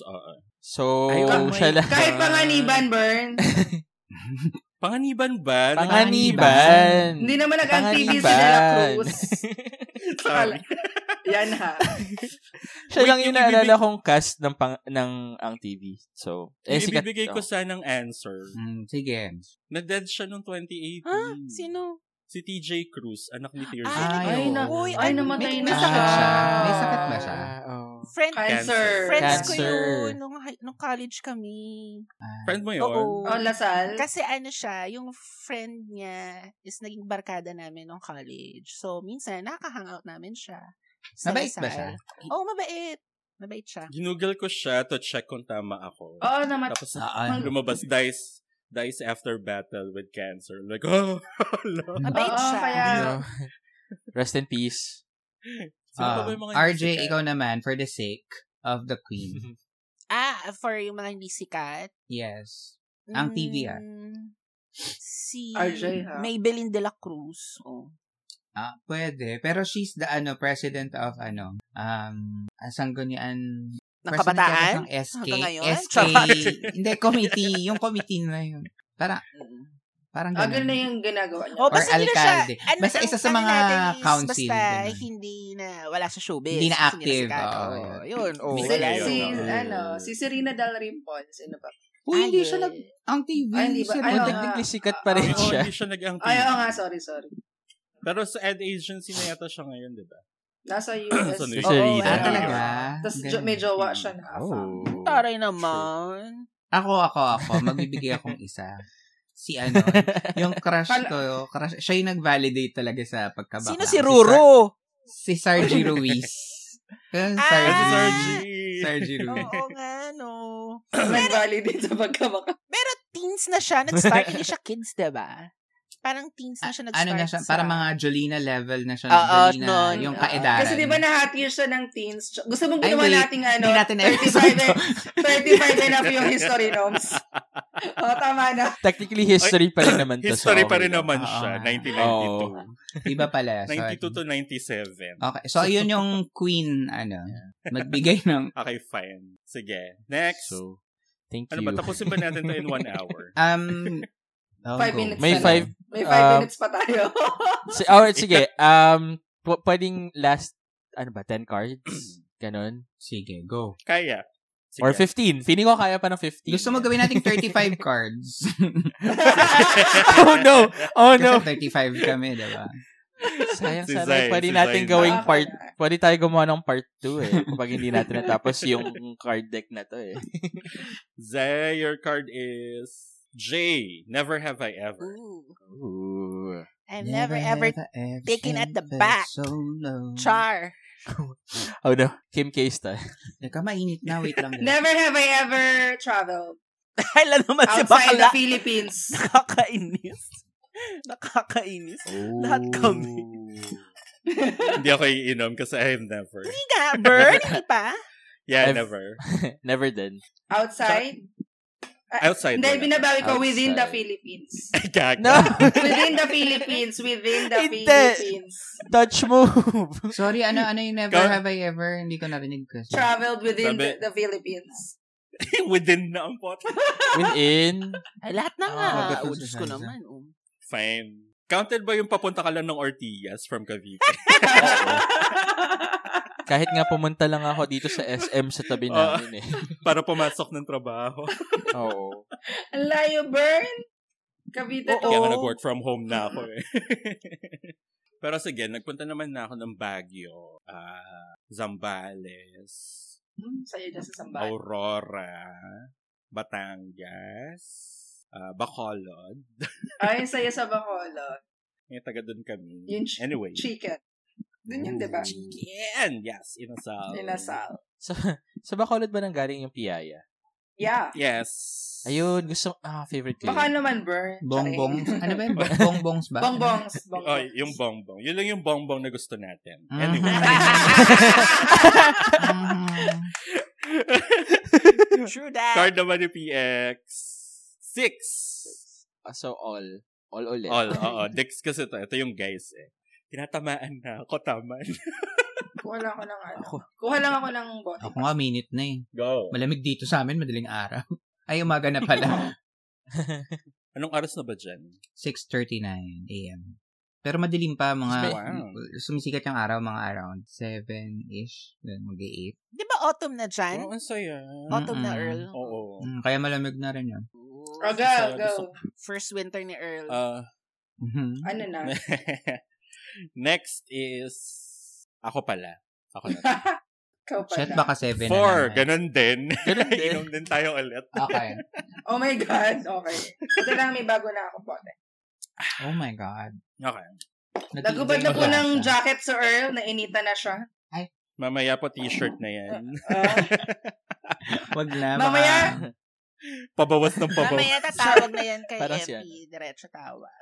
So, Ay, siya lang. Kahit panganiban, Burn. Panganiban ba? Panganiban. Hindi naman nag-ang TV si De La Cruz. Sorry. Yan ha. Siya Wait, lang yung yung naalala kong cast ng Ang TV. So, sikat. Ibibigay ko sanang answer. Sige. Na-dead siya noong 2018. Ha? Sino? Si TJ Cruz, anak ni Tears. Ay, Uy, ay, ano, namatay may na sakit siya. siya. May sakit ba siya? Cancer. Friends ko Cancer. yun. Nung college kami. Friend mo yun? Oo. Oh, Lasal. Kasi ano siya, yung friend niya is naging barkada namin nung college. So, minsan, nakaka-hangout namin siya. Sa Mabait ba Lasal. siya? Oo, mabait. Mabait siya. Ginugol ko siya to check kung tama ako. Oo, naman. Tapos Lumabas. lumabas, dies after battle with cancer. Like, oh, Mabait Oo, siya. kaya... Rest in peace. Sino pa ba yung mga RJ, hindi sikat? ikaw naman, for the sake of the queen. For yung mga hindi sikat. Yes. Ang TV Si RJ, ha? Maybelline de la Cruz. Oh. Pwede. Pero she's the president of Sanggunian Ng kabataan? Ng SK. Hanggang ngayon? SK. Charot. Hindi, committee. Yung committee na yun. Parang Ganun na ganun. yung ginagawa niya. Oh, basta Or hindi na siya. alkalde. Basta isa sa mga council, Basta ganun. hindi na, wala sa showbiz. Hindi na Kasi active. sikat. Oo, Oh, yun. Oh, May wala ganun. yun. Si Serena Del Rimpon. Sino pa? Uy, hindi Ay, siya ang TV. Ay, hindi ba? Sir, Ay, oo. Technically sikat pa rin Oo, siya. hindi siya nag-ang Ay, oo nga. Sorry. Pero sa ad agency na yata siya ngayon, di ba? Nasa US. Sa New York. Serena. talaga? Tapos Ganun. may jowa siya na. Oh. Taray naman. Ako. Magbibigay akong isa. Si yung crush ko, siya yung nag-validate talaga sa pagkabaka. Sino si Ruru? Si Sargi Ruiz. Sargi Ruiz. Oo nga, no. Nag-validate sa pagkabaka. Pero teens na siya. Nag-start, hindi siya kids, diba? Parang teens na siya nag-start Ano na siya, sa... parang mga Jolina level na siya. Jolina, yung kaedaran. Kasi di ba na-hatier siya ng teens? Gusto mong ginawa natin 35 enough yung history norms. Tama na. Technically, history pa rin naman to. History pa rin naman siya, 1992. Iba pala. 92 to 97. Okay, so ayun yung queen, magbigay ng... Okay, fine. Sige, next. So, thank you. Ano ba, tapusin ba natin to in 1 hour? 5 minutes May 5 minutes pa tayo. Sige. Pwedeng last, 10 cards? Ganon. Sige, go. Kaya. Sige. Or 15. Feeling ko kaya pa ng 15. Gusto mo gawin natin 35 cards? Oh no! Kasi 35 kami, diba? Sayang sana. Pwede natin gawing part. Pwede tayo gumawa ng part 2 kapag hindi natin natapos yung card deck na to Zay, your card is J. Never have I ever. Ooh. I've never ever taken at the back. So low. Char. Oh no. Kim K style. Teka, mainit na. Wait lang. Never have I ever traveled. Kailan naman si outside Bakala? the Philippines. Nakakainis. Lahat kami. Hindi ako iinom kasi I have never. Hindi nga, Bern? Hindi pa? Yeah, never. Never din. Outside? Outside. Hindi, binabawi ko within the Philippines. No. Within the Philippines. Philippines. Touch move. Sorry, ano yung never have I ever? Hindi ko narinig kasi. Traveled within the Philippines. Within na ang pot. Within? Ay, lahat na nga. Diyos ko naman. Fine. Counted ba yung papunta ka lang ng Ortigas from Cavite? Kahit nga pumunta lang ako dito sa SM sa tabi namin Para pumasok ng trabaho. Oo. Ang layo, Bern. Cavite to. Kaya nag-work from home na ako Pero sige, nagpunta naman na ako ng Baguio, Zambales, Sa'yo dyan sa Zambales. Aurora, Batangas, Bacolod. Ay, saya sa Bacolod. May taga doon kami. Yung anyway. Chicken. Doon yun, diba? Chicken! Yes, inasal. Sa Bacolod ba nanggaling yung piyaya? Yeah. Yes. Ayun, favorite ko. Baka naman, Bern. Bongbong. Ano ba yun? Bongbongs ba? Bongbongs. Oh, yung bongbong. Yun lang yung bongbong na gusto natin. Anyway. True that. Card naman ni PX. 6. So, all ulit. All, oo. Dex kasi ito. Ito yung guys Tinatamaan na ako, taman. Kuha lang ako ng bote. Ako nga, minute na Go. Malamig dito sa amin, madaling araw. Ay, umaga na pala. Anong oras na ba dyan? 6:39 a.m. Pero madilim pa, sumisikat yung araw, mga around 7-ish. Then mag-8. Di ba autumn na dyan? Oo, ang saya. Autumn na, Earl. Oo. Kaya malamig na rin yun. Go. First winter ni Earl. Ano na? Next is ako pala. Ako na. Shit, baka 7 4. na. Ganun din. Inom din tayo ulit. Okay. Oh my God. Okay. Ito lang, may bago na ako po. Oh my God. Okay. Nagubad na po ng jacket sa Earl. Nainita na siya. Ay. Mamaya po t-shirt na yan. Wag na. Mamaya. Pabawas ng pabawas. Mamaya tatawag na yan kay Parang FP. Diretso tawag.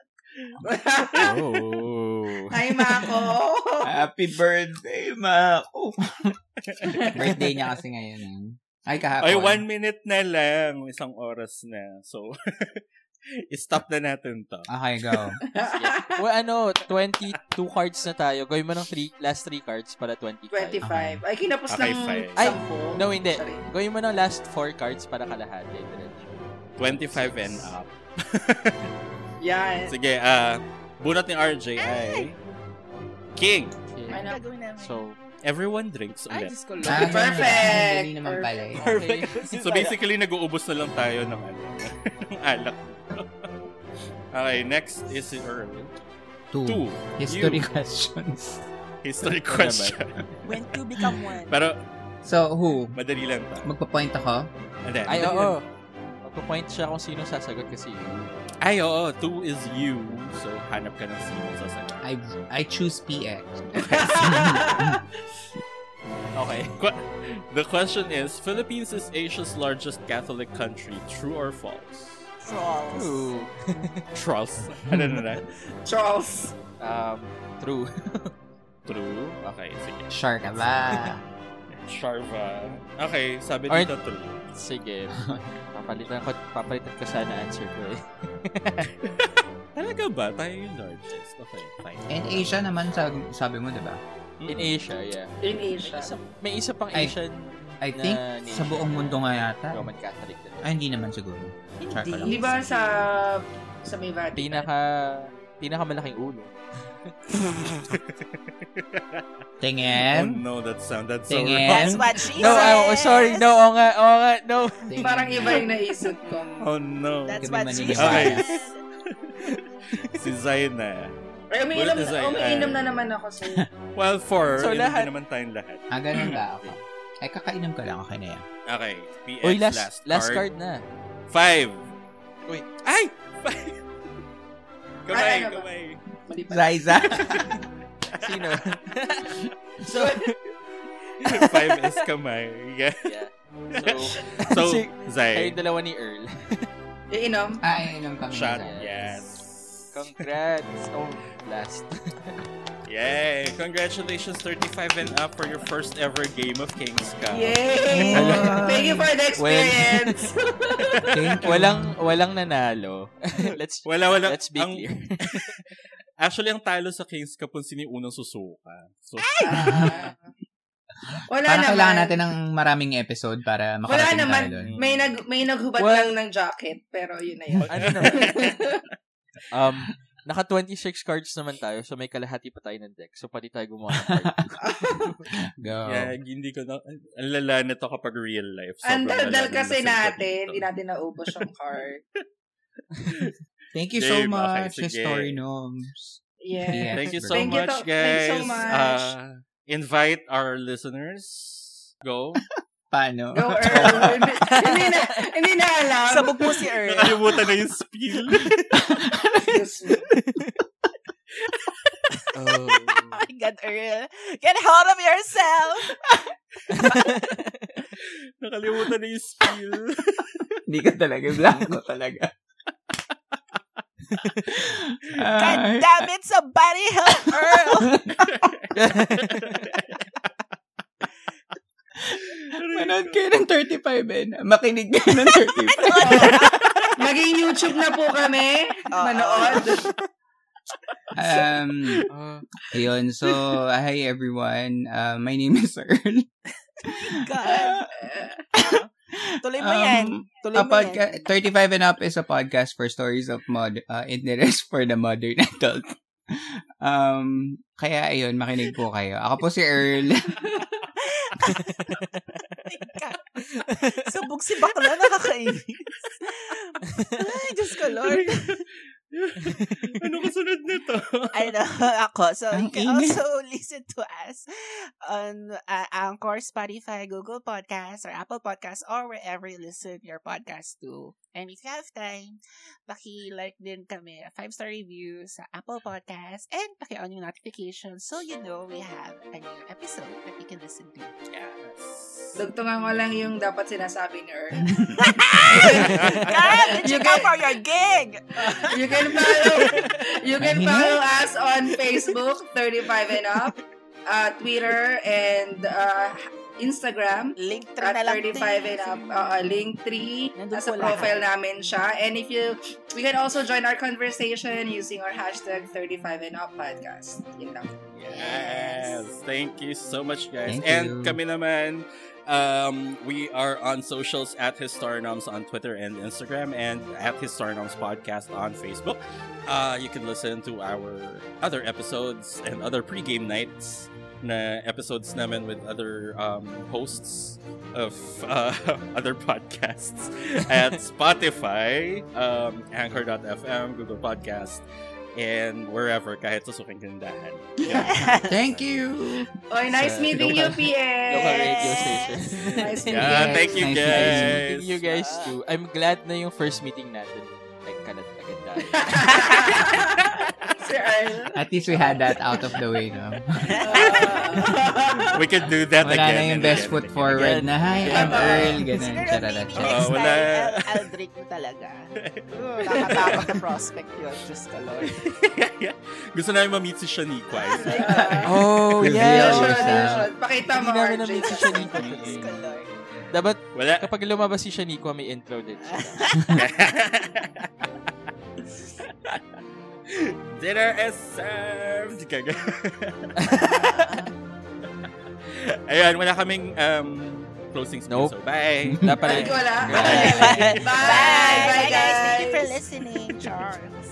Hi, Mako. Happy birthday, Mako. Birthday niya kasi ngayon. Ay, kahapon. Ay, 1 minute na lang. 1 oras na. So, stop na natin to. Okay, go. Well, 22 cards na tayo. Gawin mo ng last 3 cards para 25. 25. Ay, kinapos ng 10. No, hindi. Gawin mo ng last 4 cards para kalahati. 25 and up. Yan. Sige, bunot ni RJ ay King. Ano gagawin namin? So, everyone drinks ulit. Perfect. Naman pala. Perfect. So basically, nag-uubos na lang tayo ng alak. Okay, next is Earl. 2. History questions. History question. When 2 become 1. Pero, so, who? madali lang ta. Magpa-point ako? Ay, oo. Magpa-point siya kung sino sasagot kasi yun. Ay, oo. 2 is you. So, hanap ka ng sino sasagot. I choose PX. Okay. The question is, Philippines is Asia's largest Catholic country. True or false? Trolls. Trolls. Ano na? Trolls. True. True? Okay, sige. Sure ka ba? Sharva. Okay, sabi dito true. Sige. Papalitan ko sana answer ko eh. Talaga ba? Tayo yung largest. Okay, fine. In Asia naman, sabi mo, diba? In Asia, yeah. In Asia. May isa pang Asian I think sa buong mundo nga yata. Roman Catholic. Hindi naman siguro. Hindi ba sa may Vatican? Pinakamalaking ulo. Tingin? Oh no, that sounded so Tingin? wrong. That's what she No, says. sorry. No, oo nga, no. Parang iba yung naisip ko. Oh no. That's Gabi what she Manila. says. Si Zaina. Ay, umiinom na naman ako sa... Well, 4. So, lahat. Hindi naman tayong lahat. Ganun ba? Okay. Ay, kakainom ka lang. Okay na yan. Okay. PX, Uy, last card na. 5. Uy. Ay! 5. Ay, ano ba? Kamay. Zaiza. Sino? So, 5 is kamay. Yeah. So, Zai. Kayong dalawa ni Earl. Iinom? Iinom kami. Shot. Zai. Yes. Congrats. Oh, last. Yay! Congratulations, 35 and up for your first ever game of Kings Cup. Yay! Thank you for the experience. Walang nanalo. Let's be clear. Actually, ang talo sa Kings Cup kung sino yung unang susuka. So, Wala Parang naman. kailangan natin ng maraming episode para makarating naman. tayo doon. May naghubad lang ng jacket, pero yun na yun. Ano naman? Naka 26 cards naman tayo, so may kalahati pa tayo ng deck. So, pati tayo gumawa ng card. Go. Yeah, hindi ko na... Ang lala nito kapag real life. Ang daldal kasi natin, hindi natin naubos yung card. Thank you so Dave, much, okay, sige. Story Gnomes. Yeah. Thank you so Thank you much, guys. Thank you so much. Invite our listeners. Go. Paano? Go, Earl. hindi na alam. Sabog po si Earl. Nakalimutan na yung spiel. Oh my God, Earl. Get hold of yourself. Nakalimutan na yung spiel. Hindi ka talaga. Blanco talaga. God damn it, somebody help Earl. Manood kayo ng 35 makinig kayo ng 35. Maging YouTube na po kami. Manood. Ayun, so hi everyone. My name is Earl. God. Tuloy mo yan. Tuloy mo yan. 35 and Up is a podcast for stories of interest for the modern adult. Kaya ayun, makinig po kayo. Ako po si Earl. Sabog si bakla, nakakainis. Ay, Diyos ko, Lord. Ano kasunod nito? I know, ako. So, you can also listen to us on Anchor, Spotify, Google Podcasts, or Apple Podcasts, or wherever you listen your podcast to. And if you have time, paki-like din kami 5-star review sa Apple Podcasts and paki-on yung notifications so you know we have a new episode that you can listen to. Yes. Dugtungan ko lang yung dapat sinasabi ni Earl. God, did you come for your gig? You can follow us on Facebook, 35 and Up, Twitter, and Instagram. Link 3 at na lang 35 and Up. Link 3. Nandun Nasa po profile lahat. namin siya. And we can also join our conversation using our hashtag 35 and Up podcast. Yun lang. Yes. Thank you so much, guys. Thank And you. kami naman, we are on socials at Histornoms on Twitter and Instagram and at Histornoms Podcast on Facebook. You can listen to our other episodes and other pregame nights na episodes namin with other hosts of other podcasts at Spotify, Anchor.fm, Google Podcast, and wherever kahit susuking tindahan. Yeah. Thank you. Oy, nice meeting you, PS. Local radio station. Nice meeting Yeah, you. thank you, Nice guys. Thank you guys too. I'm glad na yung first meeting natin, like, kalat agad tayo. Si Earl. At least we had that out of the way, no? We could do that wala again. Wala na yung best foot forward na, hi, I'm Earl. Ganun. Siguro maybe next time, I'll drink mo talaga. Nakatakot na prospect yun. Diyos ka, Lord. Gusto namin ma-meet si Shaniqua. Oh, yeah. Pakita mo, hindi namin na-meet si Shaniqua. Diyos ka, Lord. Dapat, kapag lumabas si Shaniqua, may intro din siya. Dinner is served. Ayun, wala kaming closing speech. Nope. So, bye. Wala pa rin. Wala. Bye, guys. Thank you for listening. Charles.